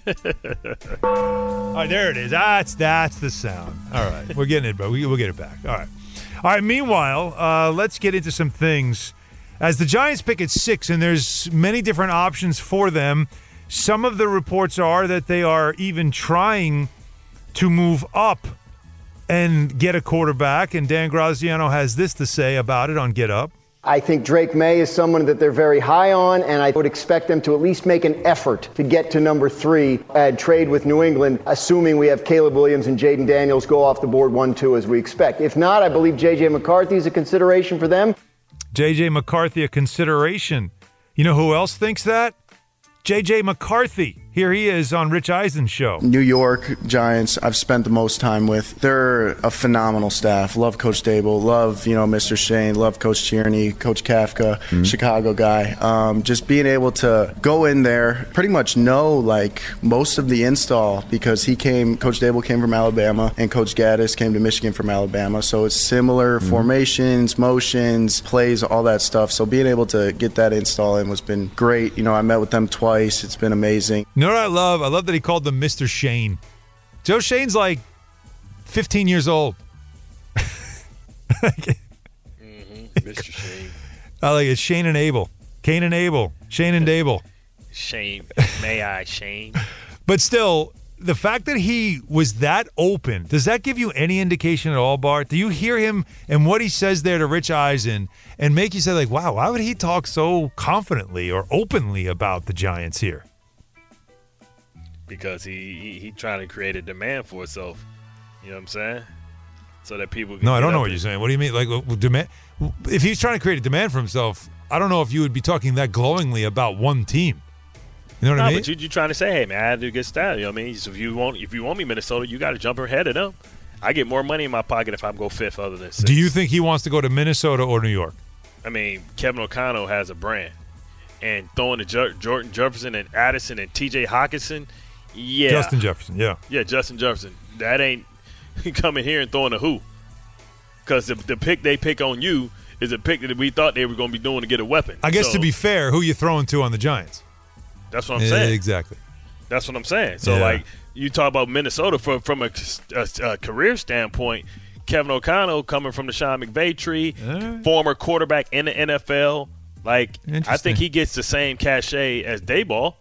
All right, there it is. That's that's the sound. All right, we're getting it, but we, we'll get it back. All right. All right. Meanwhile, uh, let's get into some things. As the Giants pick at six, and there's many different options for them. Some of the reports are that they are even trying to move up and get a quarterback. And Dan Graziano has this to say about it on Get Up. I think Drake May is someone that they're very high on, and I would expect them to at least make an effort to get to number three and trade with New England, assuming we have Caleb Williams and Jaden Daniels go off the board one two as we expect. If not, I believe J J. McCarthy is a consideration for them. J J. McCarthy, a consideration. You know who else thinks that? J J. McCarthy. Here he is on Rich Eisen's show. New York Giants, I've spent the most time with. They're a phenomenal staff. Love Coach Dable. Love, you know, Mister Shane. Love Coach Tierney, Coach Kafka, mm-hmm. Chicago guy. Um, just being able to go in there, pretty much know, like, most of the install because he came, Coach Dable came from Alabama, and Coach Gaddis came to Michigan from Alabama. So it's similar mm-hmm. formations, motions, plays, all that stuff. So being able to get that install in was been great. You know, I met with them twice. It's been amazing. You know what I love? I love that he called them Mister Shane. Joe Shane's like fifteen years old. mm-hmm. Mister Shane. I like it. Shane and Abel. Cain and Abel. Shane and Dable. Shane. May I, Shane? But still, the fact that he was that open, does that give you any indication at all, Bart? Do you hear him and what he says there to Rich Eisen and make you say, like, wow, why would he talk so confidently or openly about the Giants here? Because he, he, he trying to create a demand for himself. You know what I'm saying? So that people can No, I don't get know up what and- you're saying. What do you mean? Like, demand? If he's trying to create a demand for himself, I don't know if you would be talking that glowingly about one team. You know what no, I mean? but you you trying to say, hey man, I had to get started. You know what I mean? So if you want if you want me Minnesota, you got to jump ahead of them. I get more money in my pocket if I go fifth, other than sixth. Do you think he wants to go to Minnesota or New York? I mean, Kevin O'Connell has a brand, and throwing to Jer- Jordan Jefferson and Addison and T J Hawkinson, yeah, Justin Jefferson, yeah, yeah, Justin Jefferson. That ain't coming here and throwing a who, because the the pick they pick on you is a pick that we thought they were going to be doing to get a weapon. I guess So, to be fair, who you throwing to on the Giants? that's what I'm saying. Exactly. That's what I'm saying. So, Yeah. like, you talk about Minnesota from from a, a, a career standpoint, Kevin O'Connell coming from the Sean McVay tree, right. former quarterback in the N F L. Like, I Interesting. think he gets the same cachet as Dayball.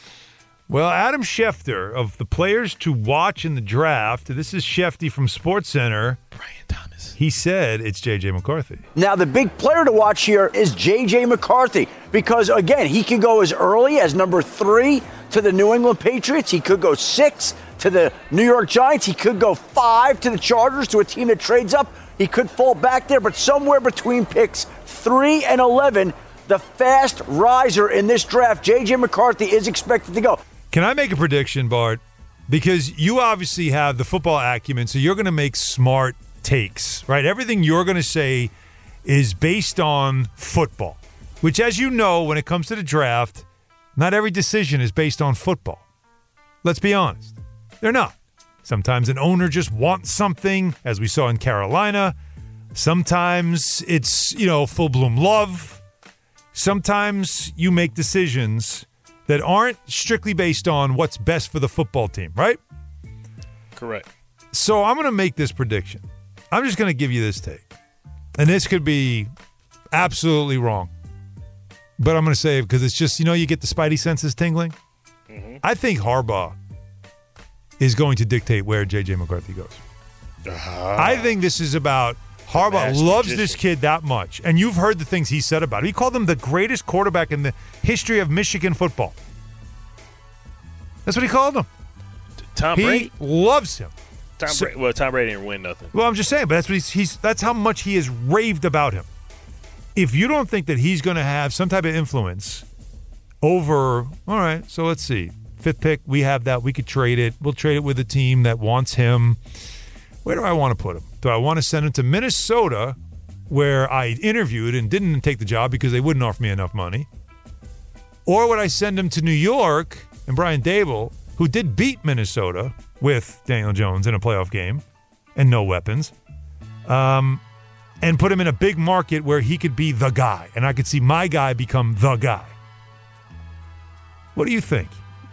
Well, Adam Schefter of the players to watch in the draft, this is Shefty from SportsCenter. Brian Thomas. He said it's J J. McCarthy. Now, the big player to watch here is J J. McCarthy because, again, he could go as early as number three to the New England Patriots. He could go six to the New York Giants. He could go five to the Chargers, to a team that trades up. He could fall back there, but somewhere between picks three and eleven, the fast riser in this draft, J J. McCarthy, is expected to go. Can I make a prediction, Bart? Because you obviously have the football acumen, so you're going to make smart takes, right? Everything you're going to say is based on football, which, as you know, when it comes to the draft, not every decision is based on football. Let's be honest. They're not. Sometimes an owner just wants something, as we saw in Carolina. Sometimes it's, you know, full-bloom love. Sometimes you make decisions that aren't strictly based on what's best for the football team, right? Correct. So I'm going to make this prediction. I'm just going to give you this take. And this could be absolutely wrong. But I'm going to say it because it's just, you know, you get the spidey senses tingling. Mm-hmm. I think Harbaugh is going to dictate where J J. McCarthy goes. Uh-huh. I think this is about Harbaugh master loves magician. this kid that much. And you've heard the things he said about him. He called him the greatest quarterback in the history of Michigan football. That's what he called him. Tom he Brady. loves him. Tom So- Brady. Well, Tom Brady didn't win nothing. Well, I'm just saying, but that's what he's, he's that's how much he has raved about him. If you don't think that he's going to have some type of influence over, all right, so let's see. Fifth pick, we have that. We could trade it. We'll trade it with a team that wants him. Where do I want to put him? Do I want to send him to Minnesota, where I interviewed and didn't take the job because they wouldn't offer me enough money? Or would I send him to New York and Brian Dable, who did beat Minnesota with Daniel Jones in a playoff game and no weapons, um, and put him in a big market where he could be the guy, and I could see my guy become the guy? What do you think?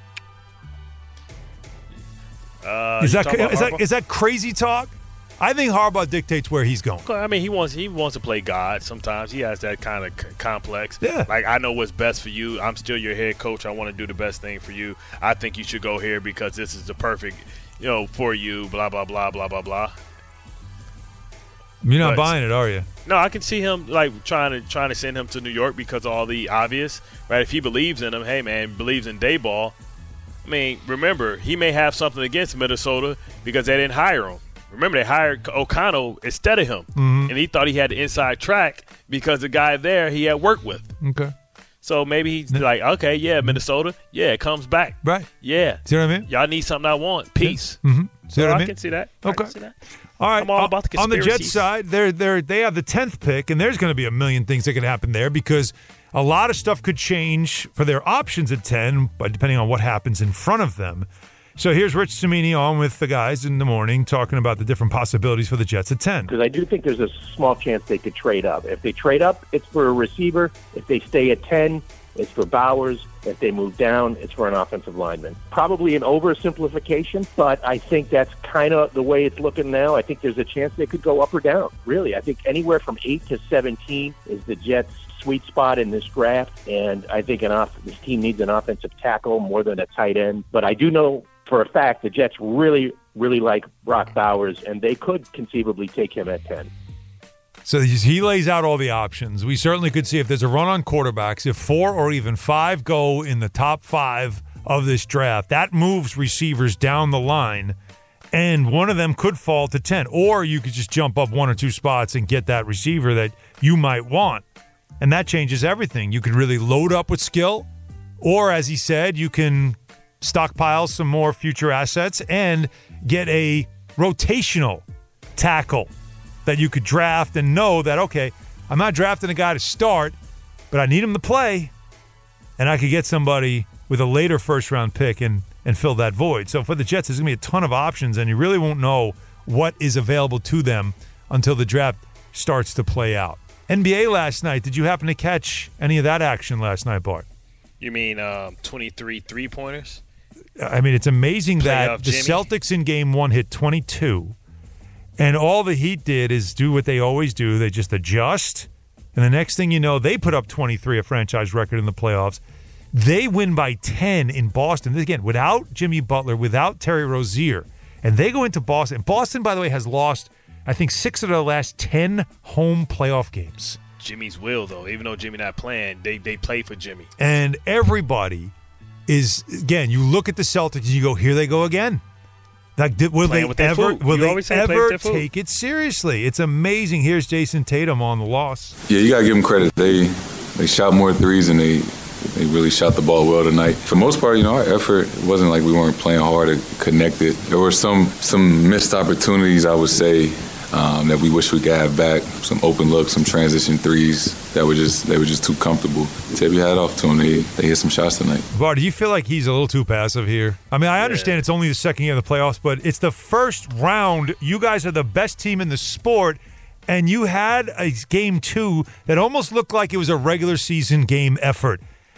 Uh, is you that talking about is that Harbaugh? is that crazy talk? I think Harbaugh dictates where he's going. I mean, he wants he wants to play God. Sometimes he has that kind of c- complex. Yeah. Like, I know what's best for you. I'm still your head coach. I want to do the best thing for you. I think you should go here because this is the perfect, you know, for you. Blah blah blah blah blah blah. You're not But- buying it, are you? No, I can see him like trying to trying to send him to New York because of all the obvious, right? If he believes in him, hey man, believes in Dayball. I mean, remember, he may have something against Minnesota because they didn't hire him. Remember, they hired O'Connell instead of him, Mhm. and he thought he had the inside track because the guy there he had worked with. Okay. So maybe he's like, okay, yeah, Minnesota, yeah, it comes back, Right. Yeah. See what I mean? Y'all need something I want, peace. Mm-hmm. See So what I I mean? can see that. I Okay. can see that. All right. I'm all on- about the on the Jets conspiracies. side, they're they're they have the tenth pick, and there's going to be a million things that could happen there because a lot of stuff could change for their options at ten, but depending on what happens in front of them. So here's Rich Cimini on with the guys in the morning talking about the different possibilities for the Jets at ten. Because I do think there's a small chance they could trade up. If they trade up, it's for a receiver. If they stay at ten, it's for Bowers. If they move down, it's for an offensive lineman. Probably an oversimplification, but I think that's kind of the way it's looking now. I think there's a chance they could go up or down. Really, I think anywhere from eight to seventeen is the Jets' sweet spot in this draft, and I think an off- this team needs an offensive tackle more than a tight end. But I do know for a fact the Jets really, really like Brock Bowers, and they could conceivably take him at ten. So he lays out all the options. We certainly could see if there's a run on quarterbacks, if four or even five go in the top five of this draft, that moves receivers down the line, and one of them could fall to ten. Or you could just jump up one or two spots and get that receiver that you might want. And that changes everything. You could really load up with skill, or as he said, you can stockpile some more future assets and get a rotational tackle that you could draft and know that, okay, I'm not drafting a guy to start, but I need him to play, and I could get somebody with a later first-round pick and, and fill that void. So for the Jets, there's going to be a ton of options, and you really won't know what is available to them until the draft starts to play out. N B A last night, did you happen to catch any of that action last night, Bart? You mean um, twenty-three three-pointers? I mean, it's amazing Playoff that the Jimmy. Celtics in game one hit twenty-two, and all the Heat did is do what they always do. They just adjust, and the next thing you know, they put up twenty-three, a franchise record in the playoffs. They win by ten in Boston. Again, without Jimmy Butler, without Terry Rozier, and they go into Boston. Boston, by the way, has lost, I think, six of their last ten home playoff games. Jimmy's will, though. Even though Jimmy not playing, they, they play for Jimmy. And everybody is, again, you look at the Celtics and you go, here they go again. Like, did, will Playing they with their ever, food. will You they always say play with ever their food. take it seriously? It's amazing. Here's Jason Tatum on the loss. Yeah, you got to give them credit. They they shot more threes and they they really shot the ball well tonight. For the most part, you know, our effort, it wasn't like we weren't playing hard or connected. There were some some missed opportunities, I would say, um, that we wish we could have back. Some open looks, some transition threes that were just they were just too comfortable. Tip your hat off to them. They they hit some shots tonight. Bart, do you feel like he's a little too passive here? I mean, I understand it's only the second year of the playoffs, but it's the first round. You guys are the best team in the sport, and you had a game two that almost looked like it was a regular season game effort.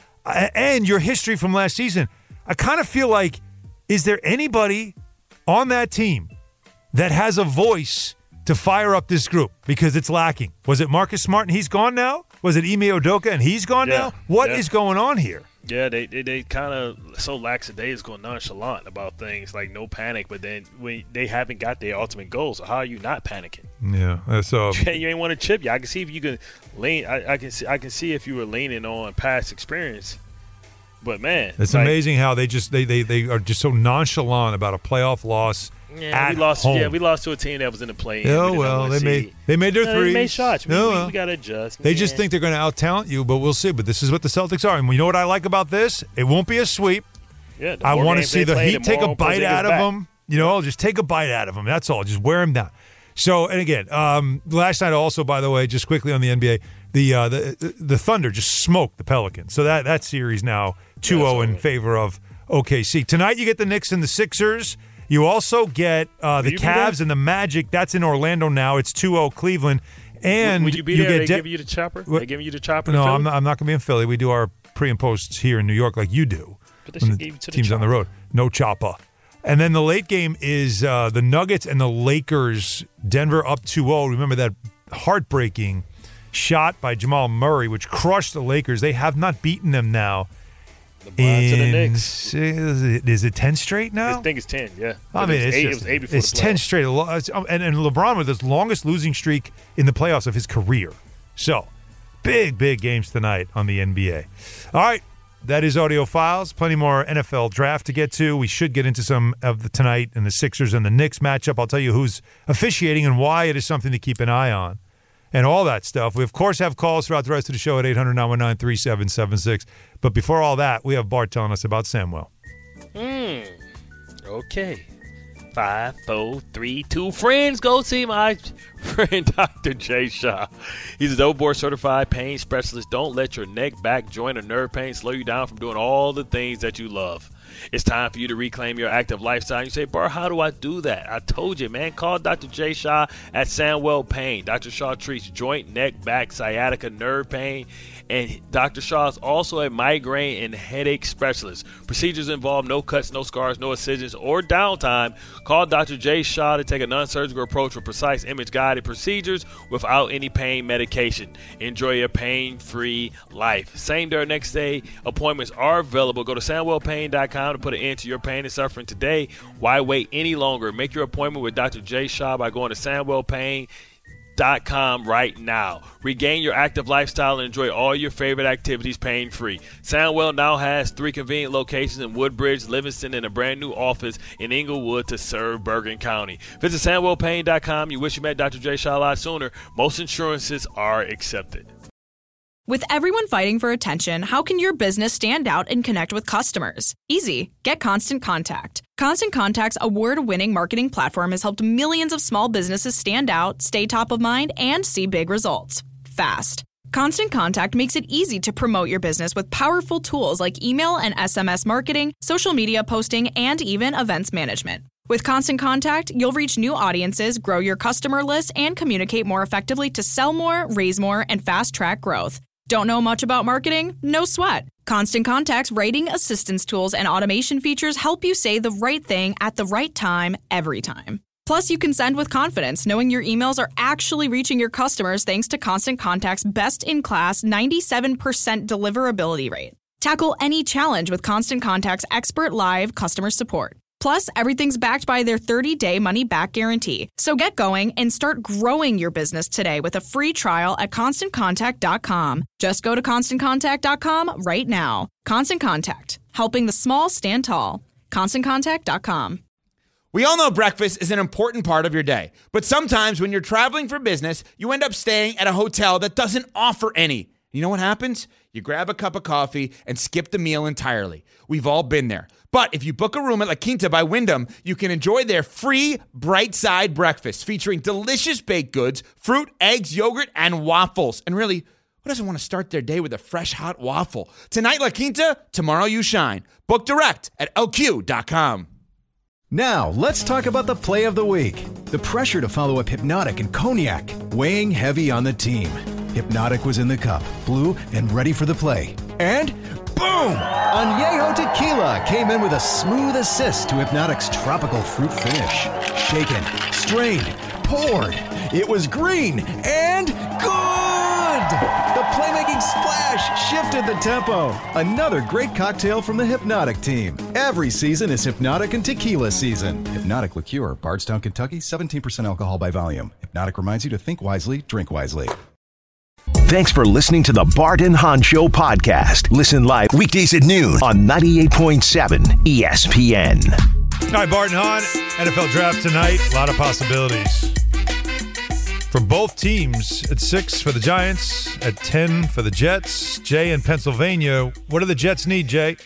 And your history from last season, I kind of feel like, is there anybody on that team that has a voice to fire up this group? Because it's lacking. Was it Marcus Smart and he's gone now? Was it Ime Udoka and he's gone Yeah, now? What yeah. is going on here? Yeah, they they, they kind of so lackadaisical, nonchalant about things, like no panic. But then when they haven't got their ultimate goal, so how are you not panicking? Yeah, uh, so you ain't want to chip you. I can see if you can lean. I, I can see. I can see if you were leaning on past experience. But man, it's like, amazing how they just they, they they are just so nonchalant about a playoff loss. Yeah, at we lost. home. Yeah, we lost to a team that was in the play-in. Oh, We did not well, wanna they see. made they made their No, threes. They made shots. We, Oh, we, well. we got to adjust. They Yeah. just think they're going to out-talent you, but we'll see. But this is what the Celtics are. And you know what I like about this? It won't be a sweep. Yeah, the I more want to games see they the play, Heat the take a more bite Porzingis out of back. them. You know, just take a bite out of them. That's all. Just wear them down. So, and again, um, last night also, by the way, just quickly on the N B A, the uh, the the Thunder just smoked the Pelicans. So that, that series now two oh in favor of O K C. Tonight you get the Knicks and the Sixers. You also get uh, the Will you be there? Cavs and the Magic. That's in Orlando now. It's two oh Cleveland. And Would you be you there? get They De- give you the chopper. What? They give you the chopper. No, to I'm Philly? not, I'm not going to be in Philly. We do our pre and posts here in New York like you do. But they when should the give you to the team's on the road. No chopper. And then the late game is uh, the Nuggets and the Lakers. Denver up two oh. Remember that heartbreaking shot by Jamal Murray, which crushed the Lakers. They have not beaten them now. LeBron to the in- Knicks. Is it, is it ten straight now? I think it's ten. Yeah. I But mean, it was it's, eight, just, it was eight before it's the ten playoffs. straight. A lo- it's- um, And, and LeBron with his longest losing streak in the playoffs of his career. So, big, big games tonight on the N B A. All right, that is Audio Files. Plenty more N F L draft to get to. We should get into some of the tonight and the Sixers and the Knicks matchup. I'll tell you who's officiating and why it is something to keep an eye on. And all that stuff. We, of course, have calls throughout the rest of the show at eight hundred nine one nine three seven seven six. But before all that, we have Bart telling us about Samwell. Hmm. Okay. Five, four, three, two. Friends, go see my friend Doctor Jay Shaw. He's a double board certified pain specialist. Don't let your neck, back, joint, or nerve pain slow you down from doing all the things that you love. It's time for you to reclaim your active lifestyle. You say, Bart, how do I do that? I told you, man. Call Doctor Jay Shaw at Sandwell Pain. Doctor Shaw treats joint, neck, back, sciatica, nerve pain. And Doctor Shaw is also a migraine and headache specialist. Procedures involve no cuts, no scars, no incisions, or downtime. Call Doctor Jay Shaw to take a non-surgical approach with precise image-guided procedures without any pain medication. Enjoy a pain-free life. Same day or next day appointments are available. Go to sandwell pain dot com to put an end to your pain and suffering today. Why wait any longer? Make your appointment with Doctor Jay Shah by going to Sandwell Pain dot com right now. Regain your active lifestyle and enjoy all your favorite activities pain-free. Sandwell now has three convenient locations in Woodbridge, Livingston, and a brand new office in Inglewood to serve Bergen County. Visit Sandwell Pain dot com. You wish you met Doctor Jay Shah a lot sooner. Most insurances are accepted. With everyone fighting for attention, how can your business stand out and connect with customers? Easy. Get Constant Contact. Constant Contact's award-winning marketing platform has helped millions of small businesses stand out, stay top of mind, and see big results fast. Constant Contact makes it easy to promote your business with powerful tools like email and S M S marketing, social media posting, and even events management. With Constant Contact, you'll reach new audiences, grow your customer list, and communicate more effectively to sell more, raise more, and fast-track growth. Don't know much about marketing? No sweat. Constant Contact's writing assistance tools and automation features help you say the right thing at the right time, every time. Plus, you can send with confidence, knowing your emails are actually reaching your customers thanks to Constant Contact's best-in-class ninety-seven percent deliverability rate. Tackle any challenge with Constant Contact's expert live customer support. Plus, everything's backed by their thirty-day money-back guarantee. So get going and start growing your business today with a free trial at constant contact dot com. Just go to constant contact dot com right now. Constant Contact, helping the small stand tall. constant contact dot com. We all know breakfast is an important part of your day, but sometimes when you're traveling for business, you end up staying at a hotel that doesn't offer any. You know what happens? You grab a cup of coffee and skip the meal entirely. We've all been there. But if you book a room at La Quinta by Wyndham, you can enjoy their free Bright Side breakfast featuring delicious baked goods, fruit, eggs, yogurt, and waffles. And really, who doesn't want to start their day with a fresh hot waffle? Tonight, La Quinta, tomorrow you shine. Book direct at L Q dot com. Now, let's talk about the play of the week. The pressure to follow up Hypnotic and Cognac, weighing heavy on the team. Hypnotic was in the cup, blue, and ready for the play. And boom! Añejo Tequila came in with a smooth assist to Hypnotic's tropical fruit finish. Shaken, strained, poured. It was green and good! The playmaking splash shifted the tempo. Another great cocktail from the Hypnotic team. Every season is Hypnotic and Tequila season. Hypnotic Liqueur, Bardstown, Kentucky, seventeen percent alcohol by volume. Hypnotic reminds you to think wisely, drink wisely. Thanks for listening to the Bart and Hahn Show podcast. Listen live weekdays at noon on ninety-eight point seven E S P N. All right, Bart and Hahn, N F L draft tonight. A lot of possibilities from both teams. At six for the Giants, at ten for the Jets. Jay in Pennsylvania. What do the Jets need, Jay?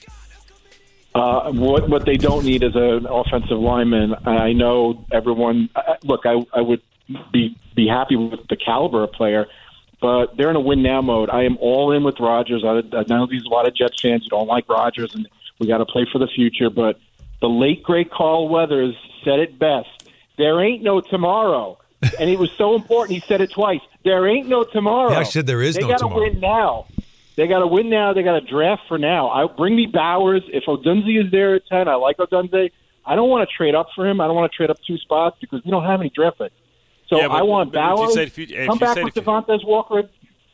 Uh, what what they don't need is an offensive lineman. I know everyone. Uh, look, I I would be be happy with the caliber of player, but they're in a win now mode. I am all in with Rodgers. I, I know there's a lot of Jets fans who don't like Rodgers, and we got to play for the future. But the late great Carl Weathers said it best: "There ain't no tomorrow," and it was so important. He said it twice. There ain't no tomorrow. Yeah, I said there is they no gotta tomorrow. Win now. They got to win now. They got to draft for now. I bring me Bowers. If Odunze is there at ten, I like Odunze. I don't want to trade up for him. I don't want to trade up two spots because we don't have any draft picks. So yeah, but, I want but Bowers. If you say the, if come you back say with the, Devontae Walker.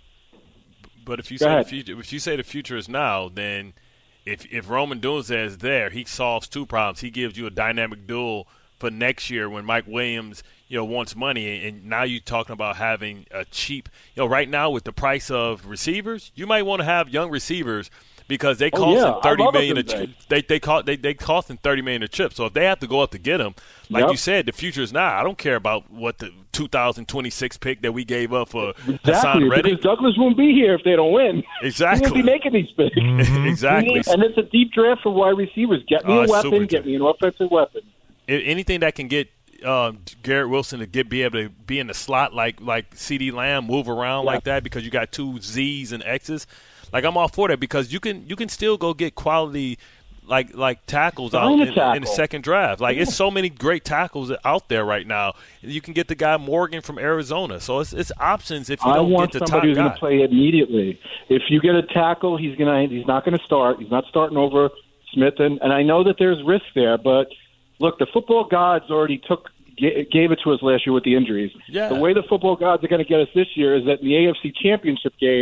But if you Go say ahead. the future, if you say the future is now, then if if Roman Dunze is there, he solves two problems. He gives you a dynamic duel for next year when Mike Williams, you know, wants money, and now you're talking about having a cheap, you know, right now with the price of receivers, you might want to have young receivers because they Oh, cost yeah. thirty I love million a Odunze. chip. They they cost they they costing thirty million a chip. So if they have to go up to get him, like Yep. you said, the future is now. I don't care about what the two thousand twenty-six pick that we gave up for Hassan Exactly, Reddick. because Douglas won't be here if they don't win. Exactly. He won't be making these picks. Exactly. We need- and it's a deep draft for wide receivers. Get me Oh, a it's weapon. super Get me an offensive weapon. A- anything that can get um, Garrett Wilson to get be able to be in the slot like like CeeDee Lamb, move around Yeah. like that because you got two Z's and X's. Like I'm all for that because you can you can still go get quality like like tackles out Find a in, in the tackle. second draft. Like it's so many great tackles out there right now. You can get the guy Morgan from Arizona. So it's it's options if you I don't want get the somebody top who's going guy. to play immediately. If you get a tackle, he's going to he's not going to start. He's not starting over Smith, and, and I know that there's risk there. But look, the football gods already took ga- gave it to us last year with the injuries. Yeah. The way the football gods are going to get us this year is that in the A F C Championship game,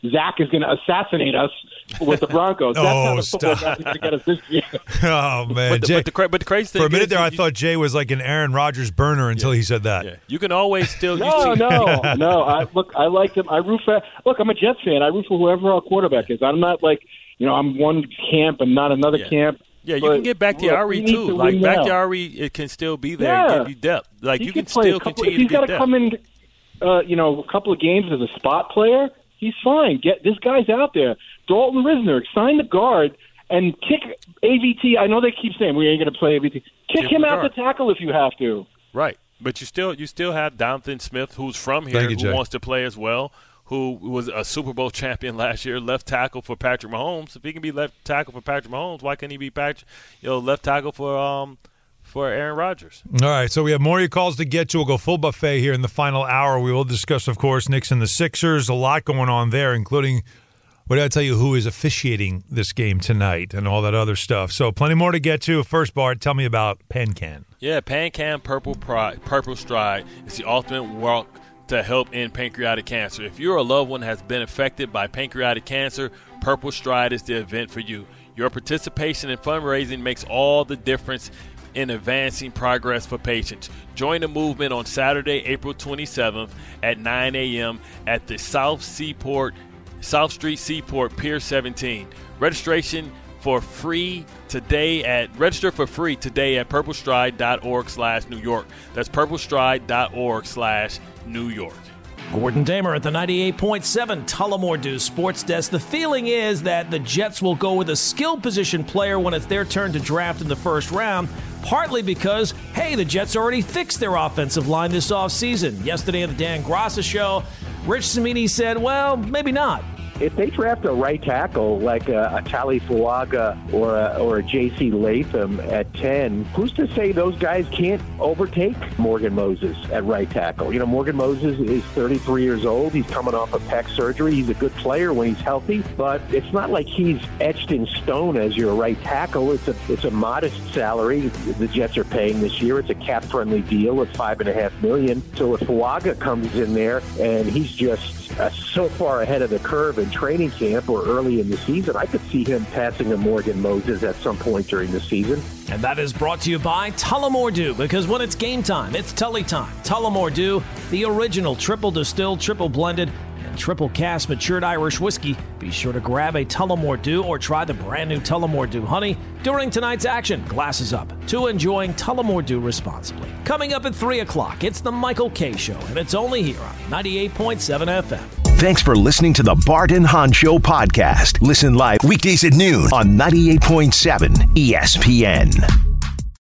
Zach is going to assassinate us with the Broncos. That's Oh, how the football stop. guys are going to get us this year. Oh, man. But the, Jay, but the, cra- but the crazy thing for a minute is, there, you, I thought Jay was like an Aaron Rodgers burner until he said that. Yeah. You can always still. No, you no, no. I look. I like them. I root for. Look, I'm a Jets fan. I root for whoever our quarterback is. I'm not like you know. I'm one camp and not another Yeah. camp. Yeah, you But, can get Bakhtiari look, we need too. to Like win now. Bakhtiari, it can still be there Yeah. and give you depth. Like He you can, play a still couple, continue He's to get got to depth. come in, uh, you know, a couple of games as a spot player. He's fine. Get this guy's out there. Dalton Risner, sign the guard and kick A V T. I know they keep saying we ain't going to play A V T. Kick Give him him the out guard. the tackle if you have to. Right, but you still you still have Donovan Smith, who's from here, Thank you, who Jay. wants to play as well. Who was a Super Bowl champion last year, left tackle for Patrick Mahomes. If he can be left tackle for Patrick Mahomes, why can't he be Patrick, you know, left tackle for um for Aaron Rodgers? All right, so we have more of your calls to get to. We'll go full buffet here in the final hour. We will discuss, of course, Knicks and the Sixers. A lot going on there, including, what did I tell you, who is officiating this game tonight and all that other stuff. So plenty more to get to. First, Bart, tell me about PenCan. Yeah, PanCan Purple Pride, Purple Stride is the ultimate walk to help end pancreatic cancer. If your loved one has been affected by pancreatic cancer, Purple Stride is the event for you. Your participation in fundraising makes all the difference in advancing progress for patients. Join the movement on Saturday, April twenty-seventh at nine a.m. at the South Seaport, South Street Seaport, Pier seventeen. Registration for free today at register for free today at purplestride.org slash New York. That's purplestride.org slash New York. Gordon Damer at the ninety-eight point seven Tullamore Dew Sports Desk. The feeling is that the Jets will go with a skill position player when it's their turn to draft in the first round, partly because, hey, the Jets already fixed their offensive line this offseason. Yesterday on the Dan Grassa show, Rich Cimini said, well, maybe not. If they draft a right tackle like a, a Tali Fuaga or a, or a J C Latham at ten, who's to say those guys can't overtake Morgan Moses at right tackle? You know, Morgan Moses is thirty-three years old. He's coming off of pec surgery. He's a good player when he's healthy, but it's not like he's etched in stone as your right tackle. It's a it's a modest salary the Jets are paying this year. It's a cap-friendly deal of five and a half million. So if Fuaga comes in there and he's just uh, so far ahead of the curve in training camp or early in the season, I could see him passing a Morgan Moses at some point during the season. And that is brought to you by Tullamore Dew, because when it's game time, it's Tully time. Tullamore Dew, the original triple distilled, triple blended, and triple cast matured Irish whiskey. Be sure to grab a Tullamore Dew or try the brand new Tullamore Dew Honey during tonight's action. Glasses up to enjoying Tullamore Dew responsibly. Coming up at three o'clock, it's the Michael K. Show, and it's only here on ninety-eight point seven F M. Thanks for listening to the Bart and Hahn Show podcast. Listen live weekdays at noon on ninety-eight point seven E S P N.